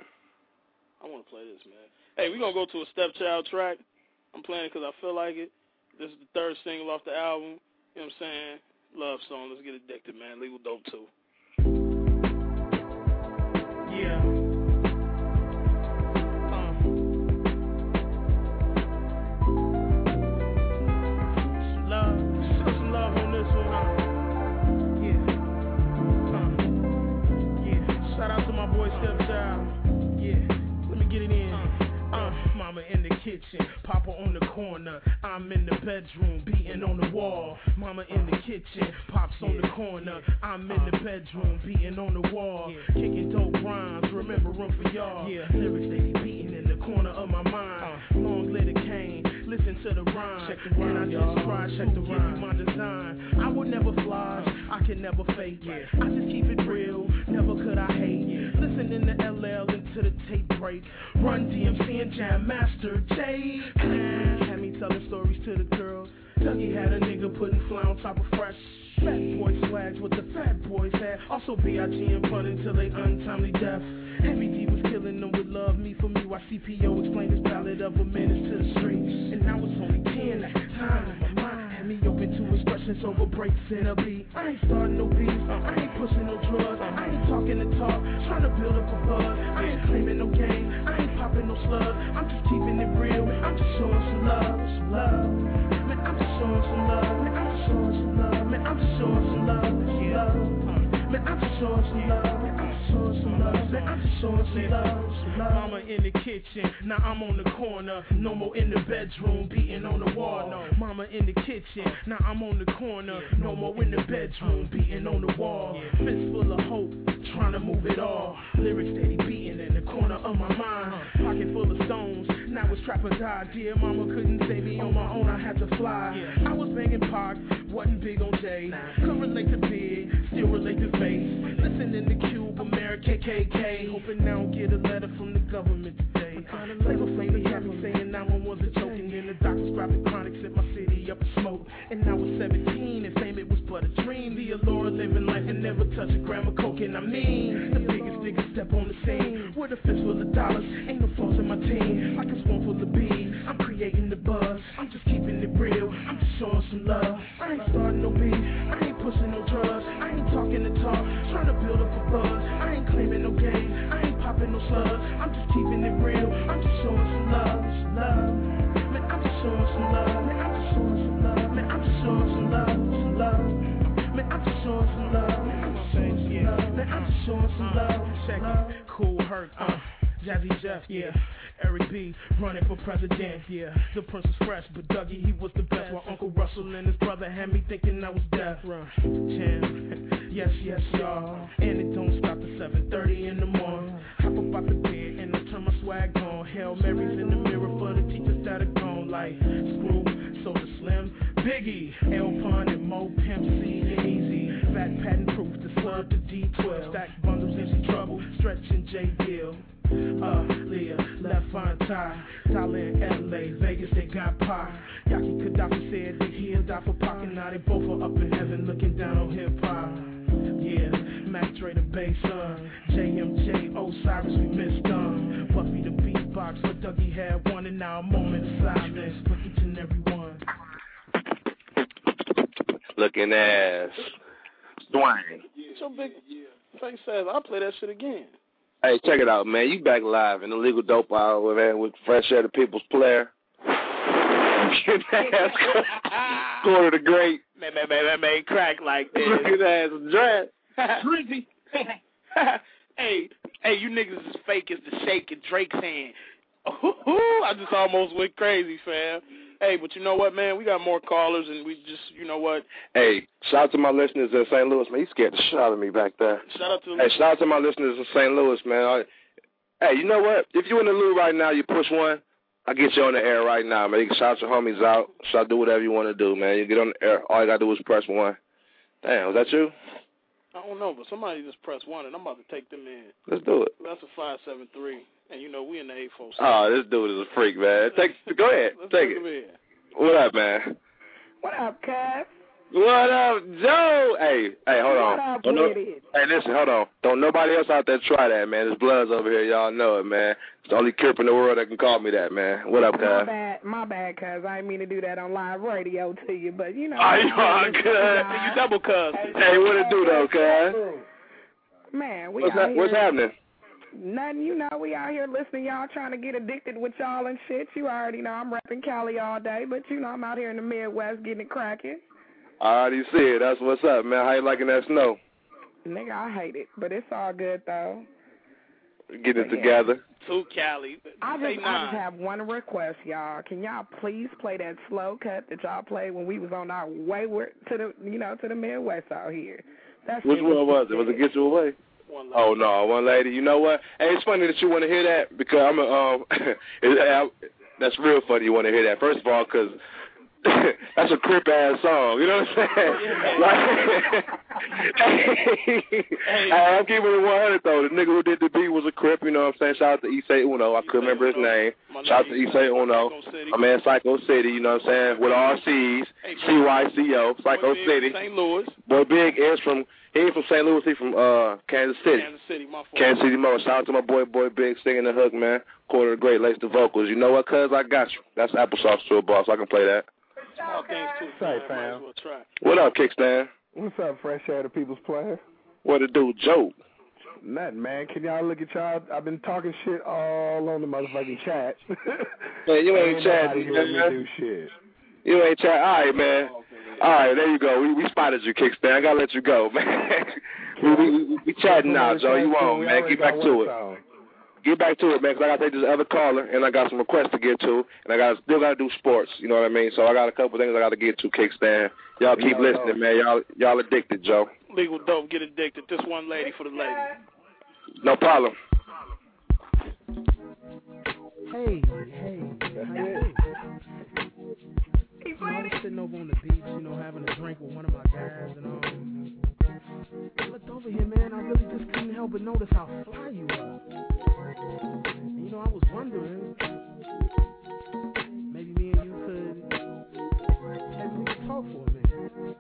I want to play this, man. Hey, we're going to go to a Stepchild track. I'm playing it because I feel like it. This is the third single off the album. You know what I'm saying? Love song. Let's get addicted, man. Legal Dope two. Yeah. Uh. Some love. Show some love on this one. Uh. Yeah. Uh. Yeah. Shout out to my boy Stepchild. Yeah. Let me get it in. Uh. Mama in the kitchen, Papa on the corner. I'm in the bedroom, beating on the wall. Mama in the kitchen, Pop's on the corner. I'm in the bedroom, beating on the wall. Kicking dope rhymes, remember room for y'all. Lyrics they be beating in the corner of my mind. Long live the cane, listen to the rhyme. Check the rhyme, and I just try, check the rhyme. My design, I would never fly, I can never fake. I just keep it real, never could I hate. Listening to L L into the tape break. Run D M C and Jam Master J. Had me telling stories to the girls. Dougie had a nigga putting fly on top of fresh. Fat boy swags with the fat boys had. Also B I G and fun until they untimely death. Heavy D was killing them with love me for me. While C P O explained his ballad of a menace to the streets. And I was only ten at the time. And my mind had me open to expressions over breaks in a beat. I ain't starting no beef, I ain't pushing no drugs, I ain't talking the talk, trying to build up a buzz. I ain't claiming no game, I ain't popping no slugs. I'm just keeping it real, I'm just showing some love, some love. Man, I'm just showing some love, man, I'm just showing some love, man, I'm just showing some love, some love. Man, I'm just showing some love, man, I'm just showing some love, man, I'm just showing some love, some love. Mama in the kitchen, now I'm on the corner. No more in the bedroom, beating on the wall. No, mama in the kitchen, now I'm on the corner. No more in the bedroom, beating on the wall. Fist full of hope, trying to move it all. Lyrics steady beating in the corner of my mind. Pocket full of stones, now it's trapper's idea. Mama couldn't save me on my own, I had to fly. I was banging Pac, wasn't big on Jay. Could relate to Big, still relate to Face. Listening to Cube, America, K K K. Hoping I don't get a letter from the government today. Flavor Flav had me saying nine one one was a joke. And then the doctors grabbing chronics at my city up in smoke. And I was seventeen and fame it was but a dream. The allure of living life and never touch a gram of coke. And I mean, the biggest nigga step on the scene. With a fist full of dollars, ain't no flaws in my team. Like a swarm full of bees, I'm creating the buzz. I'm just keeping it real, I'm just showing some love. I ain't starting no beef, I ain't pushing no drugs. I ain't talking the talk, trying to build up a buzz. I ain't claiming no game, I ain't popping no slugs. I'm just keeping it real, I'm just showing some love, some love. Man, I'm just showing some love, man, I'm just showing some love. Man, I'm just showing some love, some love. Man, I'm just showing some love, man, I'm just showing some love. Man, I'm just showing some love, check it, Cool Herc, uh, Jazzy Jeff, yeah. Eric B, running for president, yeah. The Prince was fresh, but Dougie, he was the best. While Uncle Russell and his brother had me thinking I was deaf. Jam, yes, yes, y'all. And it don't stop at seven thirty in the morning. Hop up out the bed and I turn my swag on. Hail Marys in the mirror for the teachers that are gone. Like Screw, Soda Slim, Biggie, L Pun and Mo Pimp C and Easy. Fat Patent Proof, the Slug, the D twelve. Stack bundles in some trouble, Stretch and J Deal. Uh, Leah, left fine tie. Thailand, L A, Vegas, they got pie. Yaki Gaddafi said that he'll die for Pac, and now they both are up in heaven looking down on hip hop. Yeah, Mac Dre the bass, uh, J M J, Osiris, we missed them. Buffy the beatbox, but Dougie had one, and now a moment of silence for each and every one. Looking ass. Dwayne. So big face says, I'll play that shit again. Hey, check it out, man. You back live in the Legal Dope Hour, man, with Fresh Air the People's Player. Quarter the Great. Man, man, man, man, man, crack like this. Looking ass dread. Drizzy. Hey, hey, you niggas is fake as the shake in Drake's hand. I just almost went crazy, fam. Hey, but you know what, man? We got more callers, and we just, you know what? Hey, shout out to my listeners in Saint Louis, man. You scared the shit out of me back there. Shout out to the Hey, shout out to my listeners in Saint Louis, man. I, hey, you know what? If you in the loo right now, you push one, I get you on the air right now, man. You can shout your homies out. Shout do whatever you want to do, man. You get on the air. All you got to do is press one. Damn, was that you? I don't know, but somebody just press one, and I'm about to take them in. Let's do it. That's a five seven three, and you know we in the eight four. Oh, this dude is a freak, man. Take, go ahead. Let's take take it. him in. What up, man? What up, Cuz? What up, Joe? Hey, hey, hold What on. up Don't no, with it? hey, listen, hold on. Don't nobody else out there try that, man. There's Bloods over here. Y'all know it, man. It's the only Crip in the world that can call me that, man. What up, My guys? bad, my bad, Cuz. I didn't mean to do that on live radio to you, but you know. Oh, you are You good. double cuz. Hey, what it do, though, cuz? Man, we What's, out ha- here. what's happening? Nothing, you know, we out here listening, y'all trying to get addicted with y'all and shit. You already know I'm repping Cali all day, but you know I'm out here in the Midwest getting it cracking. I already see it. That's what's up, man. How you liking that snow? Nigga, I hate it, but it's all good though. Getting it But, yeah. together. To Cali. I Say just, I just nine. have one request, y'all. Can y'all please play that slow cut that y'all played when we was on our way to the, you know, to the Midwest out here? That's Which one was it? Was it Get You Away? One Oh no, one lady. You know what? Hey, it's funny that you want to hear that because I'm a, um, it, I, that's real funny. You want to hear that first of all because that's a crip ass song. You know what I'm saying? Like, hey, I'm keeping it one hundred though. The nigga who did the beat was a crip. You know what I'm saying? Shout out to Issei Uno. I couldn't remember his name. Shout out to Issei Uno. My man Psycho City. You know what I'm saying? With all C's. C Y C O. Psycho City. Saint Louis. Boy Big is from. He ain't from Saint Louis. He from uh Kansas City. Kansas City. My fault. Kansas City Mo. Shout out to my boy Boy Big singing the hook, man. Quarter of the great, lace the vocals. You know what, cuz? I got you. That's applesauce to a boss. I can play that. Small things too. Say, fam. Well try. What up, Kickstand? What's up, Fresh Air to People's Player? What it do, Joe? Nothing, man. Can y'all look at y'all? I've been talking shit all on the motherfucking chat. Man, you ain't chatting, man. Do shit. You ain't chatting. All right, man. All right, there you go. We, we spotted you, Kickstand. I gotta let you go, man. we, we, we, we chatting now, Joe. You on, man. Get back to it. Get back to it, man, because I got to take this other caller, and I got some requests to get to, and I got still got to do sports, you know what I mean? So I got a couple things I got to get to, Kickstand. Y'all keep no, listening, no. man. Y'all y'all addicted, Joe. Legal dope, get addicted. This one lady for the lady. No problem. Hey, hey, hey. You know, I was sitting over on the beach, you know, having a drink with one of my guys, and um, I looked over here, man. I really just couldn't help but notice how fly you are. And, you know, I was wondering, maybe me and you could, maybe we could talk for a minute.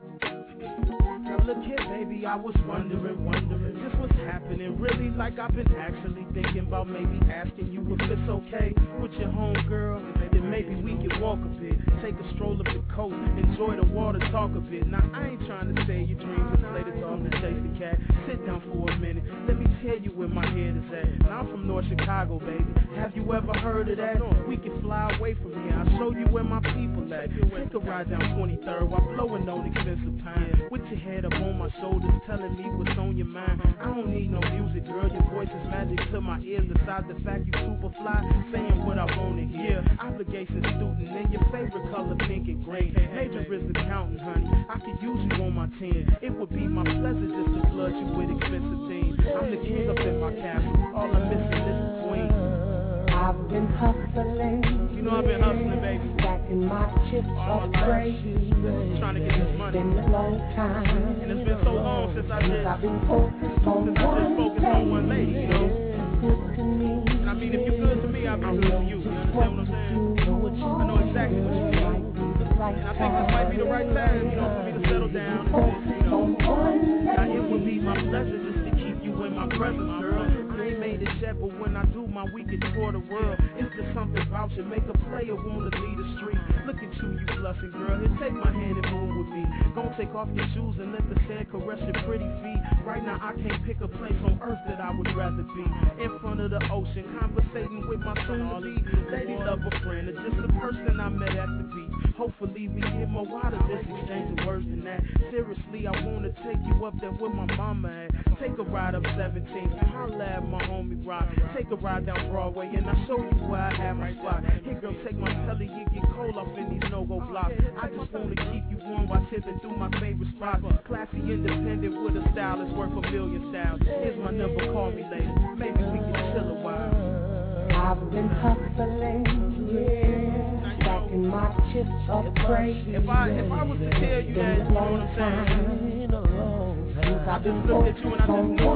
Now look here, baby, I was wondering, wondering just what's happening. Really, like I've been actually thinking about maybe asking you if it's okay with your homegirl. Then maybe we can walk a bit, take a stroll up the coast, enjoy the water, talk a bit. Now I ain't trying to say your dreams and play the dog to chase the cat. Sit down for a minute, let me tell you where my head is at. Now I'm from North Chicago, baby. Have you ever heard of that? We can fly away from here. I'll show you where my people at. Take a ride down twenty-third while blowing on expensive time. With your head up on my shoulders, telling me what's on your mind. I don't need no music, girl. Your voice is magic to my ears. Besides the fact you super fly, saying what I wanna hear. Obligation student in your favorite color, pink and gray. Major is accountant, honey. I could use you on my team. It would be my pleasure just to flood you with expensive things. I'm the king up in my castle. All I'm missing is the queen. I've been hustling. You know I've been hustling, baby. Stacking my chips up crazy. Trying to get this money. It's been a long time. And it's been so long since I did. I've been focused on since I've been focused on one lady, you know. Good to me. And I mean, if you're good to me, I'll be good to you. You understand what I'm saying? I know exactly what you mean. And I think this might be the right time, you know, for me to settle down. And, you know, now it would be my pleasure just to keep you in my presence, girl. I ain't made it yet, but when I do my weekend tour the world, it's just something about you make a player wanna lead the street. Look at you, you blushing girl. Here, take my hand and move with me. Don't take off your shoes and let the sand caress your pretty feet. Right now I can't pick a place on earth that I would rather be. In front of the ocean, conversating with my soon-to-be lady, love, a friend, or just a person I met at the beach. Hopefully we get more out of this exchange of words than that. Seriously, I wanna take you up there where my mama at. Take a ride up seventeenth and holla at my homie Rock. Take a ride down Broadway and I'll show you where I have my spot. Hey girl, take my telly, you get cold off in these no-go blocks. I just wanna keep you warm while tipping through my favorite spots. Classy, independent with a style that's worth a million styles. Here's my number, call me later. Maybe we can chill a while. I've been hustling, yeah, stacking my chips up crazy. If I if I was to tell you that, you know what I'm saying? I just looked at you and I just knew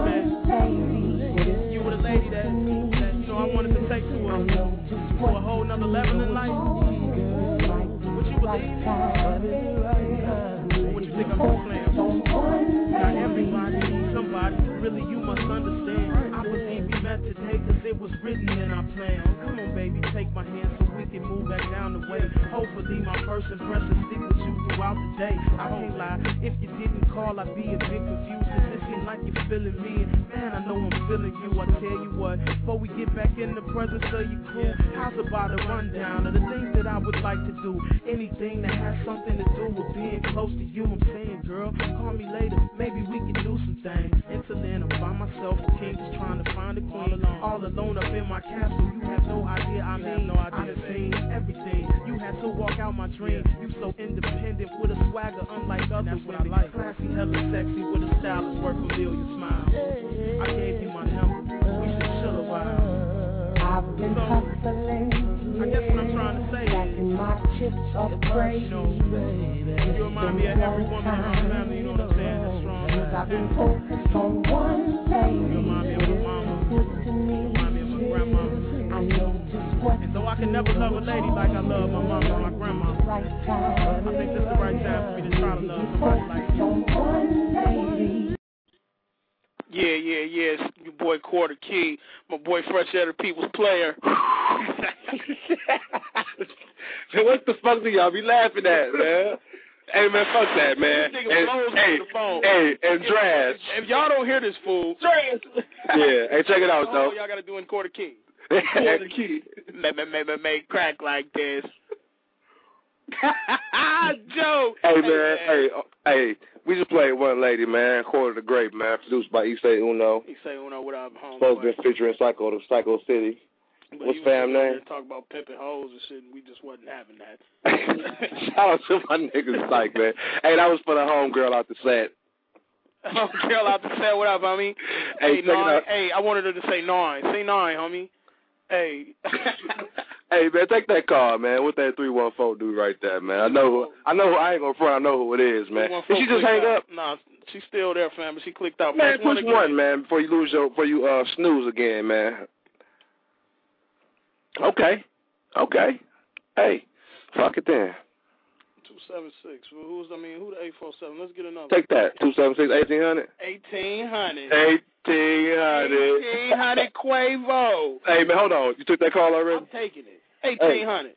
that you were the lady that, that you know I wanted to take to a, to a whole nother level in life. Would you believe me? Or would you think I'm just playing? Not everybody needs somebody. Really, you must understand. I believe we met today because it was written in our plan. Come on, baby, take my hand so we can move back down the way. Hopefully my first impression stick with you throughout the day. I can't lie, if you didn't call, I'd be a bit confused. Cause it seems like you're feeling me. Man, I know I'm feeling you. I tell you what, before we get back in the presence of you cool, how's about a rundown of the things that I would like to do? Anything that has something to do with being close to you. I'm saying, girl, call me later. Maybe we can do some things. Until then, I'm by myself. The king is trying to find a queen. All alone up in my castle. You have no idea. I mean, no idea. I've seen everything. You had to walk out my dream. You so independent with a swagger unlike other women. Like. Classy, hella sexy with a style that's worth a million smiles. I gave you my number. We should chill a while. I've been so, hustling. I guess what I'm trying to say is, my chips of praise. You remind me of every woman in my family, you know what I'm saying? That's strong. I've been focused on one thing. You remind me of my mama. Good to me. You remind me of my grandma. I know just what. And though I can never love a lady like I love my mama or my grandma, right time. I think this is the right time for me to try to love somebody like you. On one lady. Yeah, yeah, yeah. It's your boy Quarter Key, my boy Fresh Air the People's Player. So what the fuck do y'all be laughing at, man? Hey, man, fuck that, man. This And, nigga blows hey, the phone. hey, and Draz. If, if y'all don't hear this fool, Draz. Yeah, hey, check it out, all though. y'all got to do in Quarter Key. Quarter Key. Make, make, make, make crack like this. Joe. Hey, man, hey, uh, hey, we just played One Lady, man, Quarter the Great, man, produced by Issei Uno. Issei Uno, what up, homie? Supposed to be featuring Psycho, the Psycho City. But What's fam name? Talk about pimping hoes and shit, and we just wasn't having that. Shout out to my niggas, Psych, man. Hey, that was for the homegirl out the set. Homegirl out the set, what up, homie? Hey, Hey, check it nine. out. Hey, I wanted her to say nine. Say nine, homie. Hey. Hey, man, take that call, man. What that three one four do right there, man? I know who, I know who, I ain't gonna front, I know who it is, man. Did she just hang up? Nah, she's still there, fam, but she clicked out. Man, Press one push again. one, man, before you lose your, before you uh snooze again, man. Okay. Okay. Hey, fuck it then. two seven six. Well, who's, I mean, who the eight four seven? Let's get another. Take that. two seven six, eighteen hundred. eighteen hundred. eighteen hundred. eighteen hundred Quavo. Hey, man, hold on. You took that call already? I'm taking it. eighteen hundred.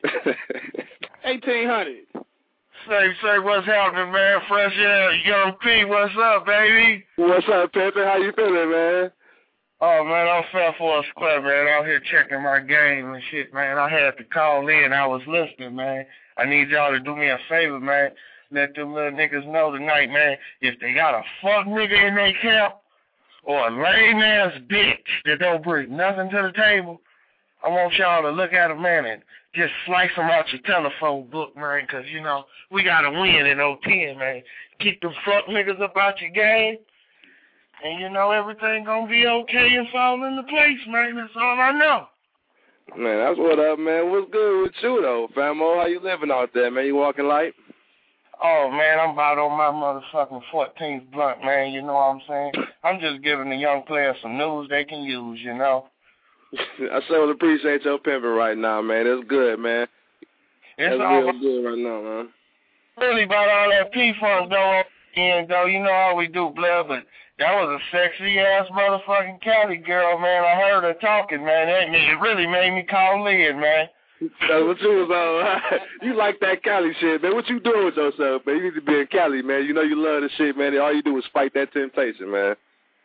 eighteen hundred. Say, say, what's happening, man? Fresh Air, Young P, what's up, baby? What's up, Pimpin'? How you feeling, man? Oh, man, I'm fair for a square, man. Out here checking my game and shit, man. I had to call in. I was listening, man. I need y'all to do me a favor, man. Let them little niggas know tonight, man, if they got a fuck nigga in their camp or a lame-ass bitch that don't bring nothing to the table, I want y'all to look at them, man, and just slice them out your telephone book, man, because, you know, we got to win in oh ten, man. Keep them fuck niggas up out your game. And, you know, everything gonna be okay and fall into place, man. That's all I know. Man, that's what up, man. What's good with you, though, famo? How you living out there, man? You walking light? Oh, man, I'm about on my motherfucking fourteenth blunt, man. You know what I'm saying? I'm just giving the young players some news they can use, you know? I so appreciate your pimping right now, man. It's good, man. It's That's all real good right now, man. really about all that P-Funk, though, and, though, you know how we do, Blair, but that was a sexy-ass motherfucking Cali girl, man. I heard her talking, man. That, it really made me call in, man. That's what you was on. You like that Cali shit, man. What you doing with yourself, man? You need to be in Cali, man. You know you love the shit, man. All you do is fight that temptation, man.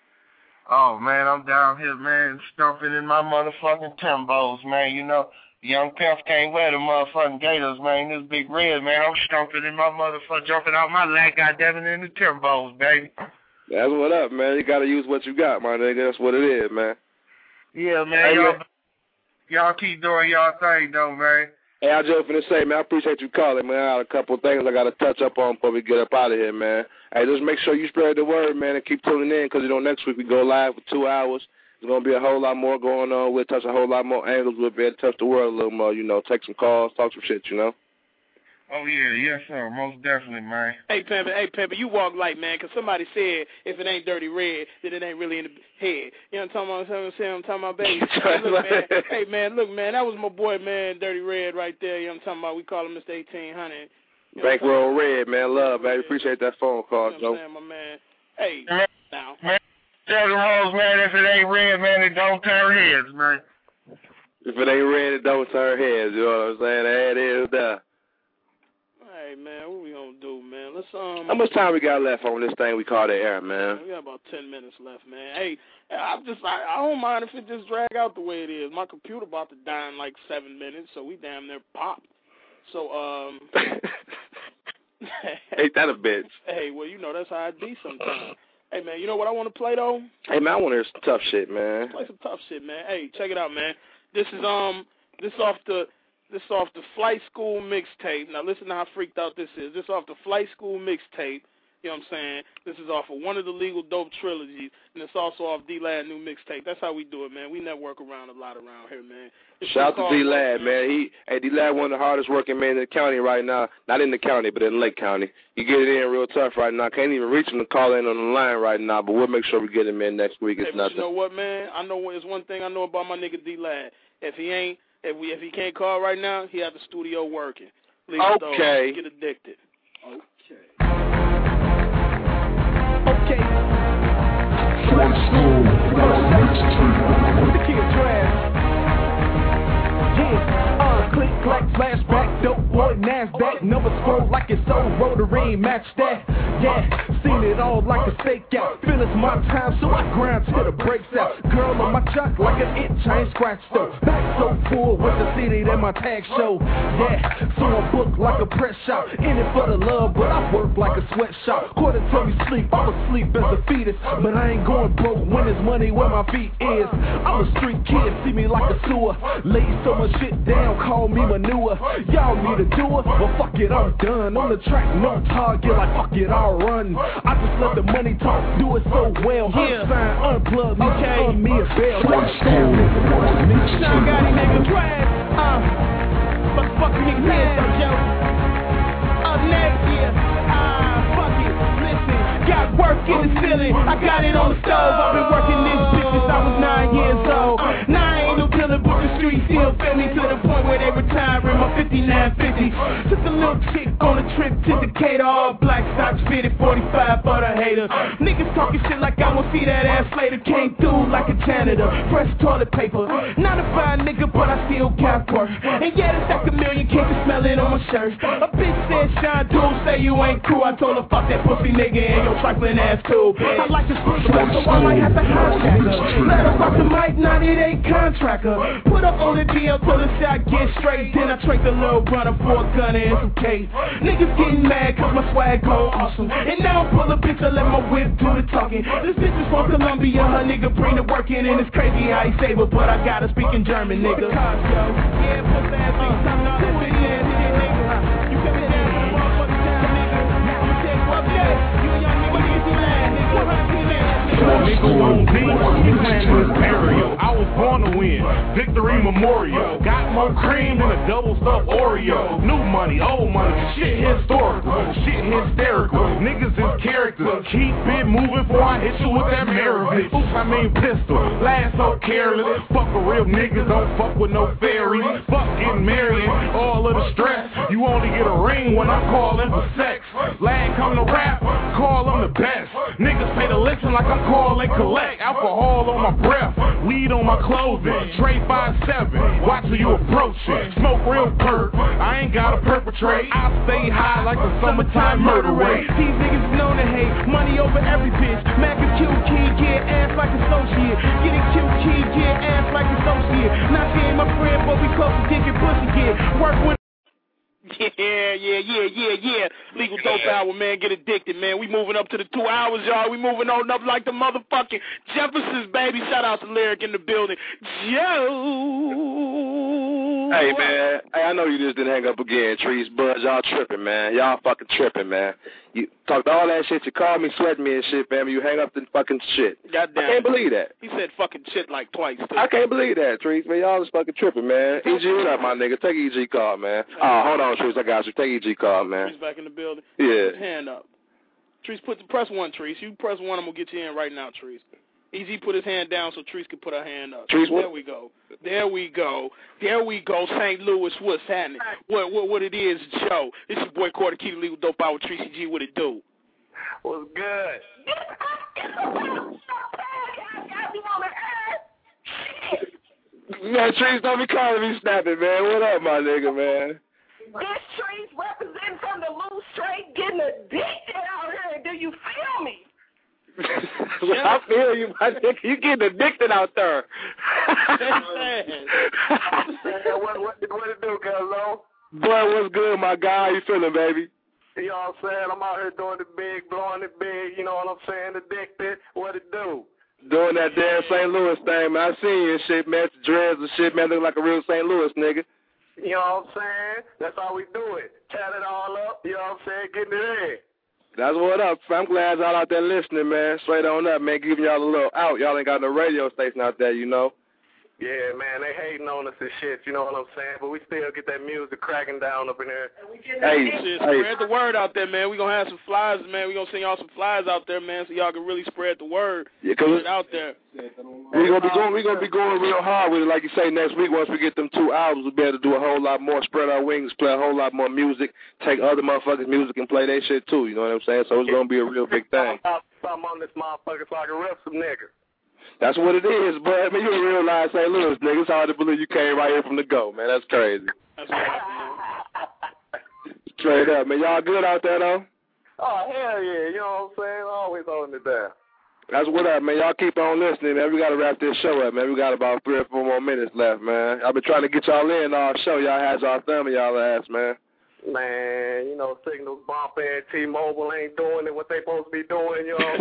Oh, man, I'm down here, man, stomping in my motherfucking Timbos, man. You know, young pimps can't wear the motherfucking gators, man. This big red, man. I'm stomping in my motherfucker, jumping out my leg, goddamn it, in the Timbos, baby. That's what up, man. You got to use what you got, my nigga. That's what it is, man. Yeah, man. Hey, y'all, man. y'all keep doing y'all thing, though, man. Hey, I just finna say, man, I appreciate you calling, man. I got a couple of things I got to touch up on before we get up out of here, man. Hey, just make sure you spread the word, man, and keep tuning in because, you know, next week we go live for two hours. There's going to be a whole lot more going on. We'll touch a whole lot more angles. We'll be able to touch the world a little more, you know, take some calls, talk some shit, you know. Oh, yeah, yes, sir, most definitely, man. Hey, Pimpin', hey, Pimpin', you walk light, man, because somebody said if it ain't dirty red, then it ain't really in the head. You know what I'm talking about? I'm saying, I'm talking about, baby. Hey, look, man, hey, man, look, man, that was my boy, man, Dirty Red right there. You know what I'm talking about? We call him Mister eighteen hundred. You know Bankroll Red, man. Love, man. Appreciate that phone call, you know what Joe. I'm saying, my man? Hey, man, now. Man, tell the hoes, man, if it ain't red, man, it don't turn heads, man. If it ain't red, it don't turn heads. You know what I'm saying? There it is, there. Hey, man, what we gonna do, man? Let's, um... How much time we got left on this thing we call the air, man? We got about ten minutes left, man. Hey, I'm just, I, I don't mind if it just drag out the way it is. My computer about to die in like seven minutes, so we damn near popped. So, um... Ain't that a bitch? Hey, well, you know, that's how I be sometimes. Hey, man, you know what I want to play, though? Hey, man, I want to hear some tough shit, man. Play some tough shit, man. Hey, check it out, man. This is, um, this off the... This off the Flight School mixtape. Now listen to how freaked out this is. This off the Flight School mixtape. You know what I'm saying? This is off of one of the Legal Dope trilogies, and it's also off D-Lad new mixtape. That's how we do it, man. We network around a lot around here, man. It's Shout out to D-Lad, man. He, hey, D-Lad, one of the hardest working men in the county right now. Not in the county, but in Lake County. He get it in real tough right now. Can't even reach him to call in on the line right now, but we'll make sure we get him in next week. It's hey, nothing. You know what, man? I know there's one thing I know about my nigga D-Lad. If he ain't, if we, if he can't call right now, he at the studio working. Leave okay. Get addicted. Okay. Okay. The kid trash. Yeah. Uh, click, clack, flashback, dope boy, NASDAQ. Number scroll like it's so rotary, match that. Yeah, seen it all like a stakeout. Feel it's my time, so I grind till the breaks out. Girl on my chuck like an itch, I ain't scratched though. Back so full with the C D that my tag show. Yeah, so I book like a press shop. In it for the love, but I work like a sweatshop. Quarter till me sleep, I'm asleep as a fetus. But I ain't going broke when there's money where my feet is. I'm a street kid, see me like a sewer. Lay so much shit down, call me manure. Y'all need to do it, well fuck it, I'm done. On the track, no target, like fuck it, I'll run. I just let the money talk, do it so well. Yeah. Unsign, unplug, okay. On me a bell. Sean Gotti, nigga, trash. Uh, motherfucking nigga, mad, yo. Up next, yeah. Ah, fuck it, listen. Got work in the ceiling, I got it on the stove. I've been working this bitch since I was nine years old. Now I ain't no killer, but the streets still feel me to the point where they retiring my fifty-nine fifty. Took a little chick on a trip to Decatur, all black socks fitted, forty-five for the hater. Niggas talking shit like I won't see that ass later. Came through like a janitor, fresh toilet paper. Not a fine nigga, but I still got work. And yeah, it's like a million, can't you smell it on my shirt? A bitch said, Sean Dude, say you ain't cool. I told her, fuck that pussy nigga and your trifling ass too. I like to speak so I might have to hijack her. Let her rock the mic, ninety-eight contractor. Put up on the D L till the shot get straight. Then I trade the little brother for a gun and some case. Niggas getting mad cause my swag go awesome. And now I pull a bitch and let my whip do the talking. This bitch is from Colombia, her nigga bring the work in. And it's crazy how he save her, but I gotta speak in German, nigga. Yeah, puss ass nigga, time to all that bitch ass shit, nigga. You coming down from the motherfucking town, nigga. I'ma tell you what, yeah. You a young nigga, nigga, see that, nigga. one hundred percent. Nigga on me, he playing his burial. I was born to win, victory memorial. Got more cream than a double stuffed Oreo. New money, old money, shit historical, shit hysterical. Niggas is characters, keep it moving before I hit you with that Maravich. Oops, I mean pistol, last so careless. Fuck a real niggas, don't fuck with no fairies. Fuck getting married, all of the stress. You only get a ring when I'm calling for sex. Lad come to rap, call them the best. Niggas pay to listen like I'm calling collect. Alcohol on my breath, weed on my clothing. Trade five seven, watch who you approaching. Smoke real perk, I ain't gotta perpetrate. I stay high like the summertime murder rate. These niggas known to hate, money over every bitch. Mac a Q key, get ass like associate. Get a Q key, get ass like associate. Not she ain't my friend, but we close to kicking pussy get. Work with Yeah, yeah, yeah, yeah, yeah. Legal Dope Hour, man. Get addicted, man. We moving up to the two hours, y'all. We moving on up like the motherfucking Jeffersons, baby. Shout out to Lyric in the building. Joe. Hey, man. Hey, I know you just didn't hang up again, Trees Buzz. Y'all tripping, man. Y'all fucking tripping, man. You talked all that shit. You called me, sweating me and shit, fam. You hang up the fucking shit. Goddamn. I can't believe that. He said fucking shit like twice, too. I can't believe that, Trees, man. Y'all just fucking tripping, man. E G, what up, my nigga? Take E G call, man. Oh, hold on, Trees. I got you. Take E G call, man. Trees back in the building. Yeah. Put his hand up. Trees, put the press one, Trees. You press one, I'm going to get you in right now, Trees. E G put his hand down so Trees could put her hand up. Trees, there we go. There we go. There we go. Saint Louis, what's happening? What what what it is, Joe. This your boy Quarter Key, Legal Dope Hour, Tracy G. What it do? What's good? Man, Trees, don't be calling me snapping, man. What up, my nigga, man? This Trees representing from the loose straight, getting addicted out here. Do you feel me? Well, I feel you, my nigga. You getting addicted out there. what, what, what it do, Gazzo? Boy, what's good, my guy? How you feeling, baby? You know what I'm saying? I'm out here doing it big, blowing it big. You know what I'm saying? Addicted. What it do? Doing that damn Saint Louis thing, man. I seen you and shit, man. Dreads and shit, man. Look like a real Saint Louis nigga. You know what I'm saying? That's how we do it. Tat it all up. You know what I'm saying? Getting it in. That's what up. I'm glad y'all out there listening, man. Straight on up, man. Giving y'all a little out. Y'all ain't got no radio station out there, you know. Yeah, man, they hating on us and shit, you know what I'm saying? But we still get that music cracking down up in here. Hey, shit, spread the word out there, man. We gonna have some flyers, man. We gonna send y'all some flyers out there, man, so y'all can really spread the word. Yeah, cause out there. We gonna be going. We gonna be going real hard with it, like you say. Next week, once we get them two albums, we'll be able to do a whole lot more, spread our wings, play a whole lot more music, take other motherfuckers' music and play their shit too. You know what I'm saying? So it's gonna be a real big thing. Something on this motherfucker so I can rep some niggas. That's what it is, but I mean, you in real life Saint Louis, nigga. It's hard to believe you came right here from the go, man. That's crazy. That's right, Straight up, man. Y'all good out there, though? Oh, hell yeah. You know what I'm saying? Always holding it down. That's what up, man. Y'all keep on listening, man. We got to wrap this show up, man. We got about three or four more minutes left, man. I've been trying to get y'all in all show. Y'all had y'all thumb in y'all ass, man. Man, you know, Signals, Bump, and T-Mobile ain't doing it what they supposed to be doing, you know.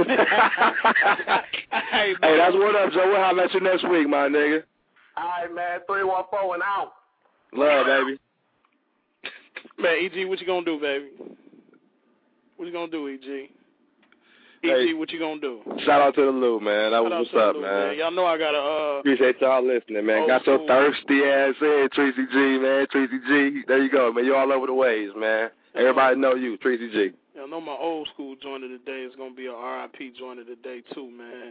Hey, hey, that's what up, Joe. We'll have at you next week, my nigga. All right, man. three one four and out. Love, baby. Man, E G, what you gonna do, baby? What you gonna do, E G? E G, Hey, what you gonna do? Shout out to the Lou, man. That was Shout what's out up, to Lou, man. Y'all know I got a... Uh, Appreciate y'all listening, man. old Got your school. thirsty ass in, Tracy G, man. Tracy G. There you go, man. You all over the waves, man. Everybody know you, Tracy G. Y'all know my old school joint of the day is gonna be a R I P joint of the day too, man.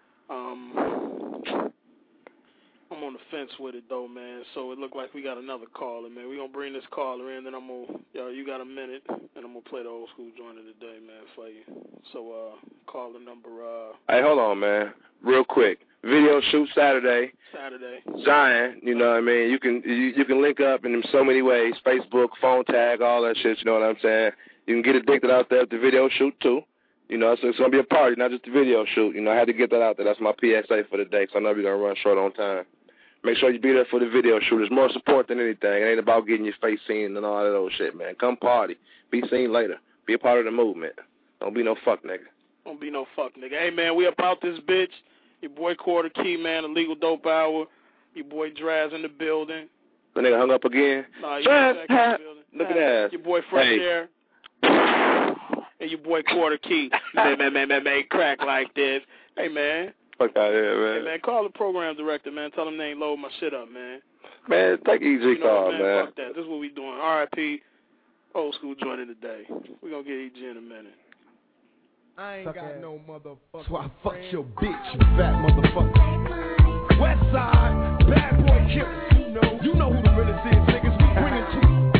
Um, I'm on the fence with it though, man. So it look like we got another caller, man. We gonna bring this caller in, then I'm gonna, yo, you got a minute, and I'm gonna play the old school joint of the day, man, for you. So uh, call the number. Uh, Hey, hold on, man. Real quick. Video shoot Saturday. Saturday. Giant, you know what I mean? You can you, you can link up in so many ways. Facebook, phone tag, all that shit, you know what I'm saying? You can get addicted out there at the video shoot, too. You know, so it's going to be a party, not just a video shoot. You know, I had to get that out there. That's my P S A for the day, because I know we're going to run short on time. Make sure you be there for the video shoot. It's more support than anything. It ain't about getting your face seen and all that old shit, man. Come party. Be seen later. Be a part of the movement. Don't be no fuck nigga. Don't be no fuck nigga. Hey, man, we about this bitch. Your boy Quarter Key, man, Illegal Dope Hour. Your boy Draz in the building. The nigga hung up again. Nah, Draz, in the building. look at that. Your boy Fresh Hey. Air. And your boy Quarter Key. man, man, man, man, man, crack like this. Hey, man. Fuck out here, man. Hey, man, call the program director, man. Tell him they ain't load my shit up, man. Man, take E G You know call, what, man, man. fuck that. This is what we doing. R I P Old school joint of the day. We're going to get E G in a minute. I ain't got no motherfucker. So I fucked your bitch, you fat motherfucker. West side, bad boy killers. You know, you know who the realest is, niggas. We bring it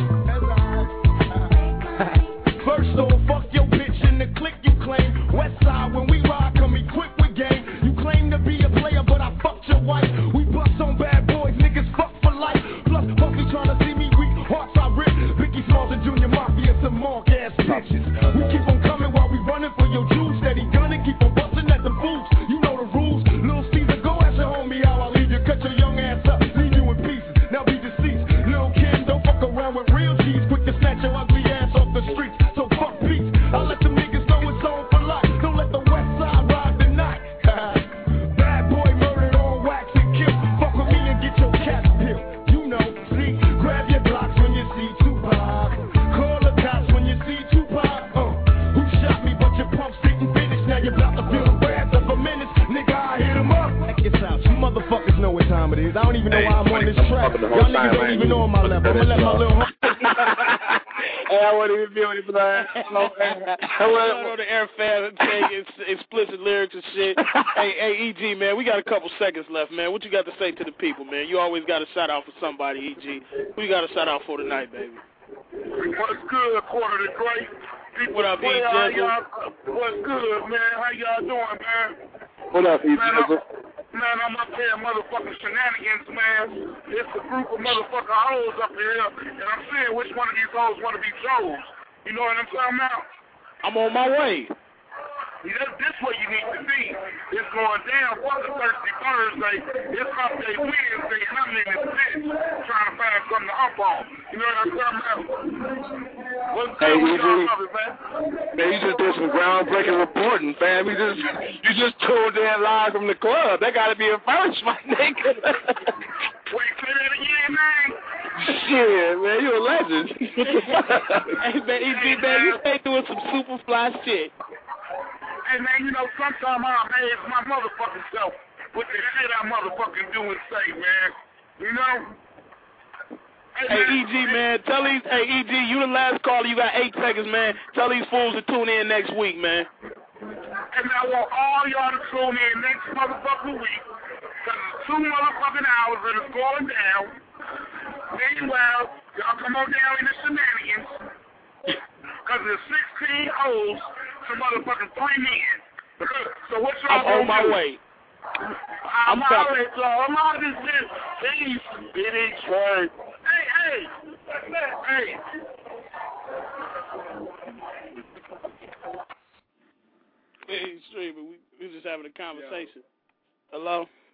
to you. First off, fuck your bitch in the clique you claim. West side, when we ride, come equipped with game. You claim to be a player, but I fucked your wife. We bust on bad boys, niggas fuck for life. Plus, Puffy trying to see me weak, hearts I rip. Biggie Smalls and Junior Mafia, some mark ass bitches. We keep on coming while we running for your juice. Steady gunning, keep on busting at the boots. You know the rules. Lil Caesar, go ask your homie how I leave you. Cut your young ass up, leave you in pieces. Now be deceased. Lil Kim, don't fuck around with real G's. Quick to snatch your ugly ass off the streets. So fuck beats. I let them niggas know it's on for life. Don't let the West Side ride the night. Bad boy murdered on wax and kill. Fuck with me and get your cat peeled. You know, see, grab your blocks when you see Tupac. Call the cops when you see Tupac. Uh, who shot me? But your pumps didn't finish. Now you're about to feel the wrath of a menace. Nigga, I hit him up. Check this out. You motherfuckers know what time it is. I don't even know why I'm on this track. Y'all niggas don't even know on my level. I'm gonna let my little. Hey, I wasn't even feeling it, man. I went on the airfare and take explicit lyrics and shit. hey, hey, E G, man, we got a couple seconds left, man. What you got to say to the people, man? You always got a shout out for somebody, E G. Who you got a shout out for tonight, baby? What's good, Quarter the Great? People, What up, E boy, how Jizzle? y'all- What's good, man? How y'all doing, man? What up, E Man, I'm, Jizzle? man, I'm up here motherfucking shenanigans, man. It's a group of motherfucking hoes up here, and I'm seeing which one of these hoes want to be Joes. You know what I'm talking about? I'm on my way. This, this way you need to be. It's going down. Fuck a Thirsty Thursday. It's Hump Day Wednesday, and I'm in this bitch trying to find something to hump on. You know what I'm talking about? What's Hey, good with E G. y'all, brothers, man? Man, you just did some groundbreaking reporting, fam. You just you just tuned in live from the club. That got to be a first, my nigga. Wait, say that again, man. Shit, man, you a legend. Hey, man, E G, man, you stay doing some super fly shit. Hey, man, you know, sometimes I'm amazed my motherfucking self with the shit I motherfucking do and say, man. You know? Hey, hey E G, man, tell these, hey, E G, you the last caller. You got eight seconds, man. Tell these fools to tune in next week, man. And I want all y'all to tune in next motherfucking week. Because it's two motherfucking hours and it's going down. Meanwhile, y'all come on down in the shenanigans. Because there's sixteen hoes to motherfucking three men. So what y'all I'm on my do? way. I'm, I'm out of it, y'all. I'm out of this bitch. Peace. It is right. Hey, hey. Hey. Hey, streaming. We we just having a conversation. Hello.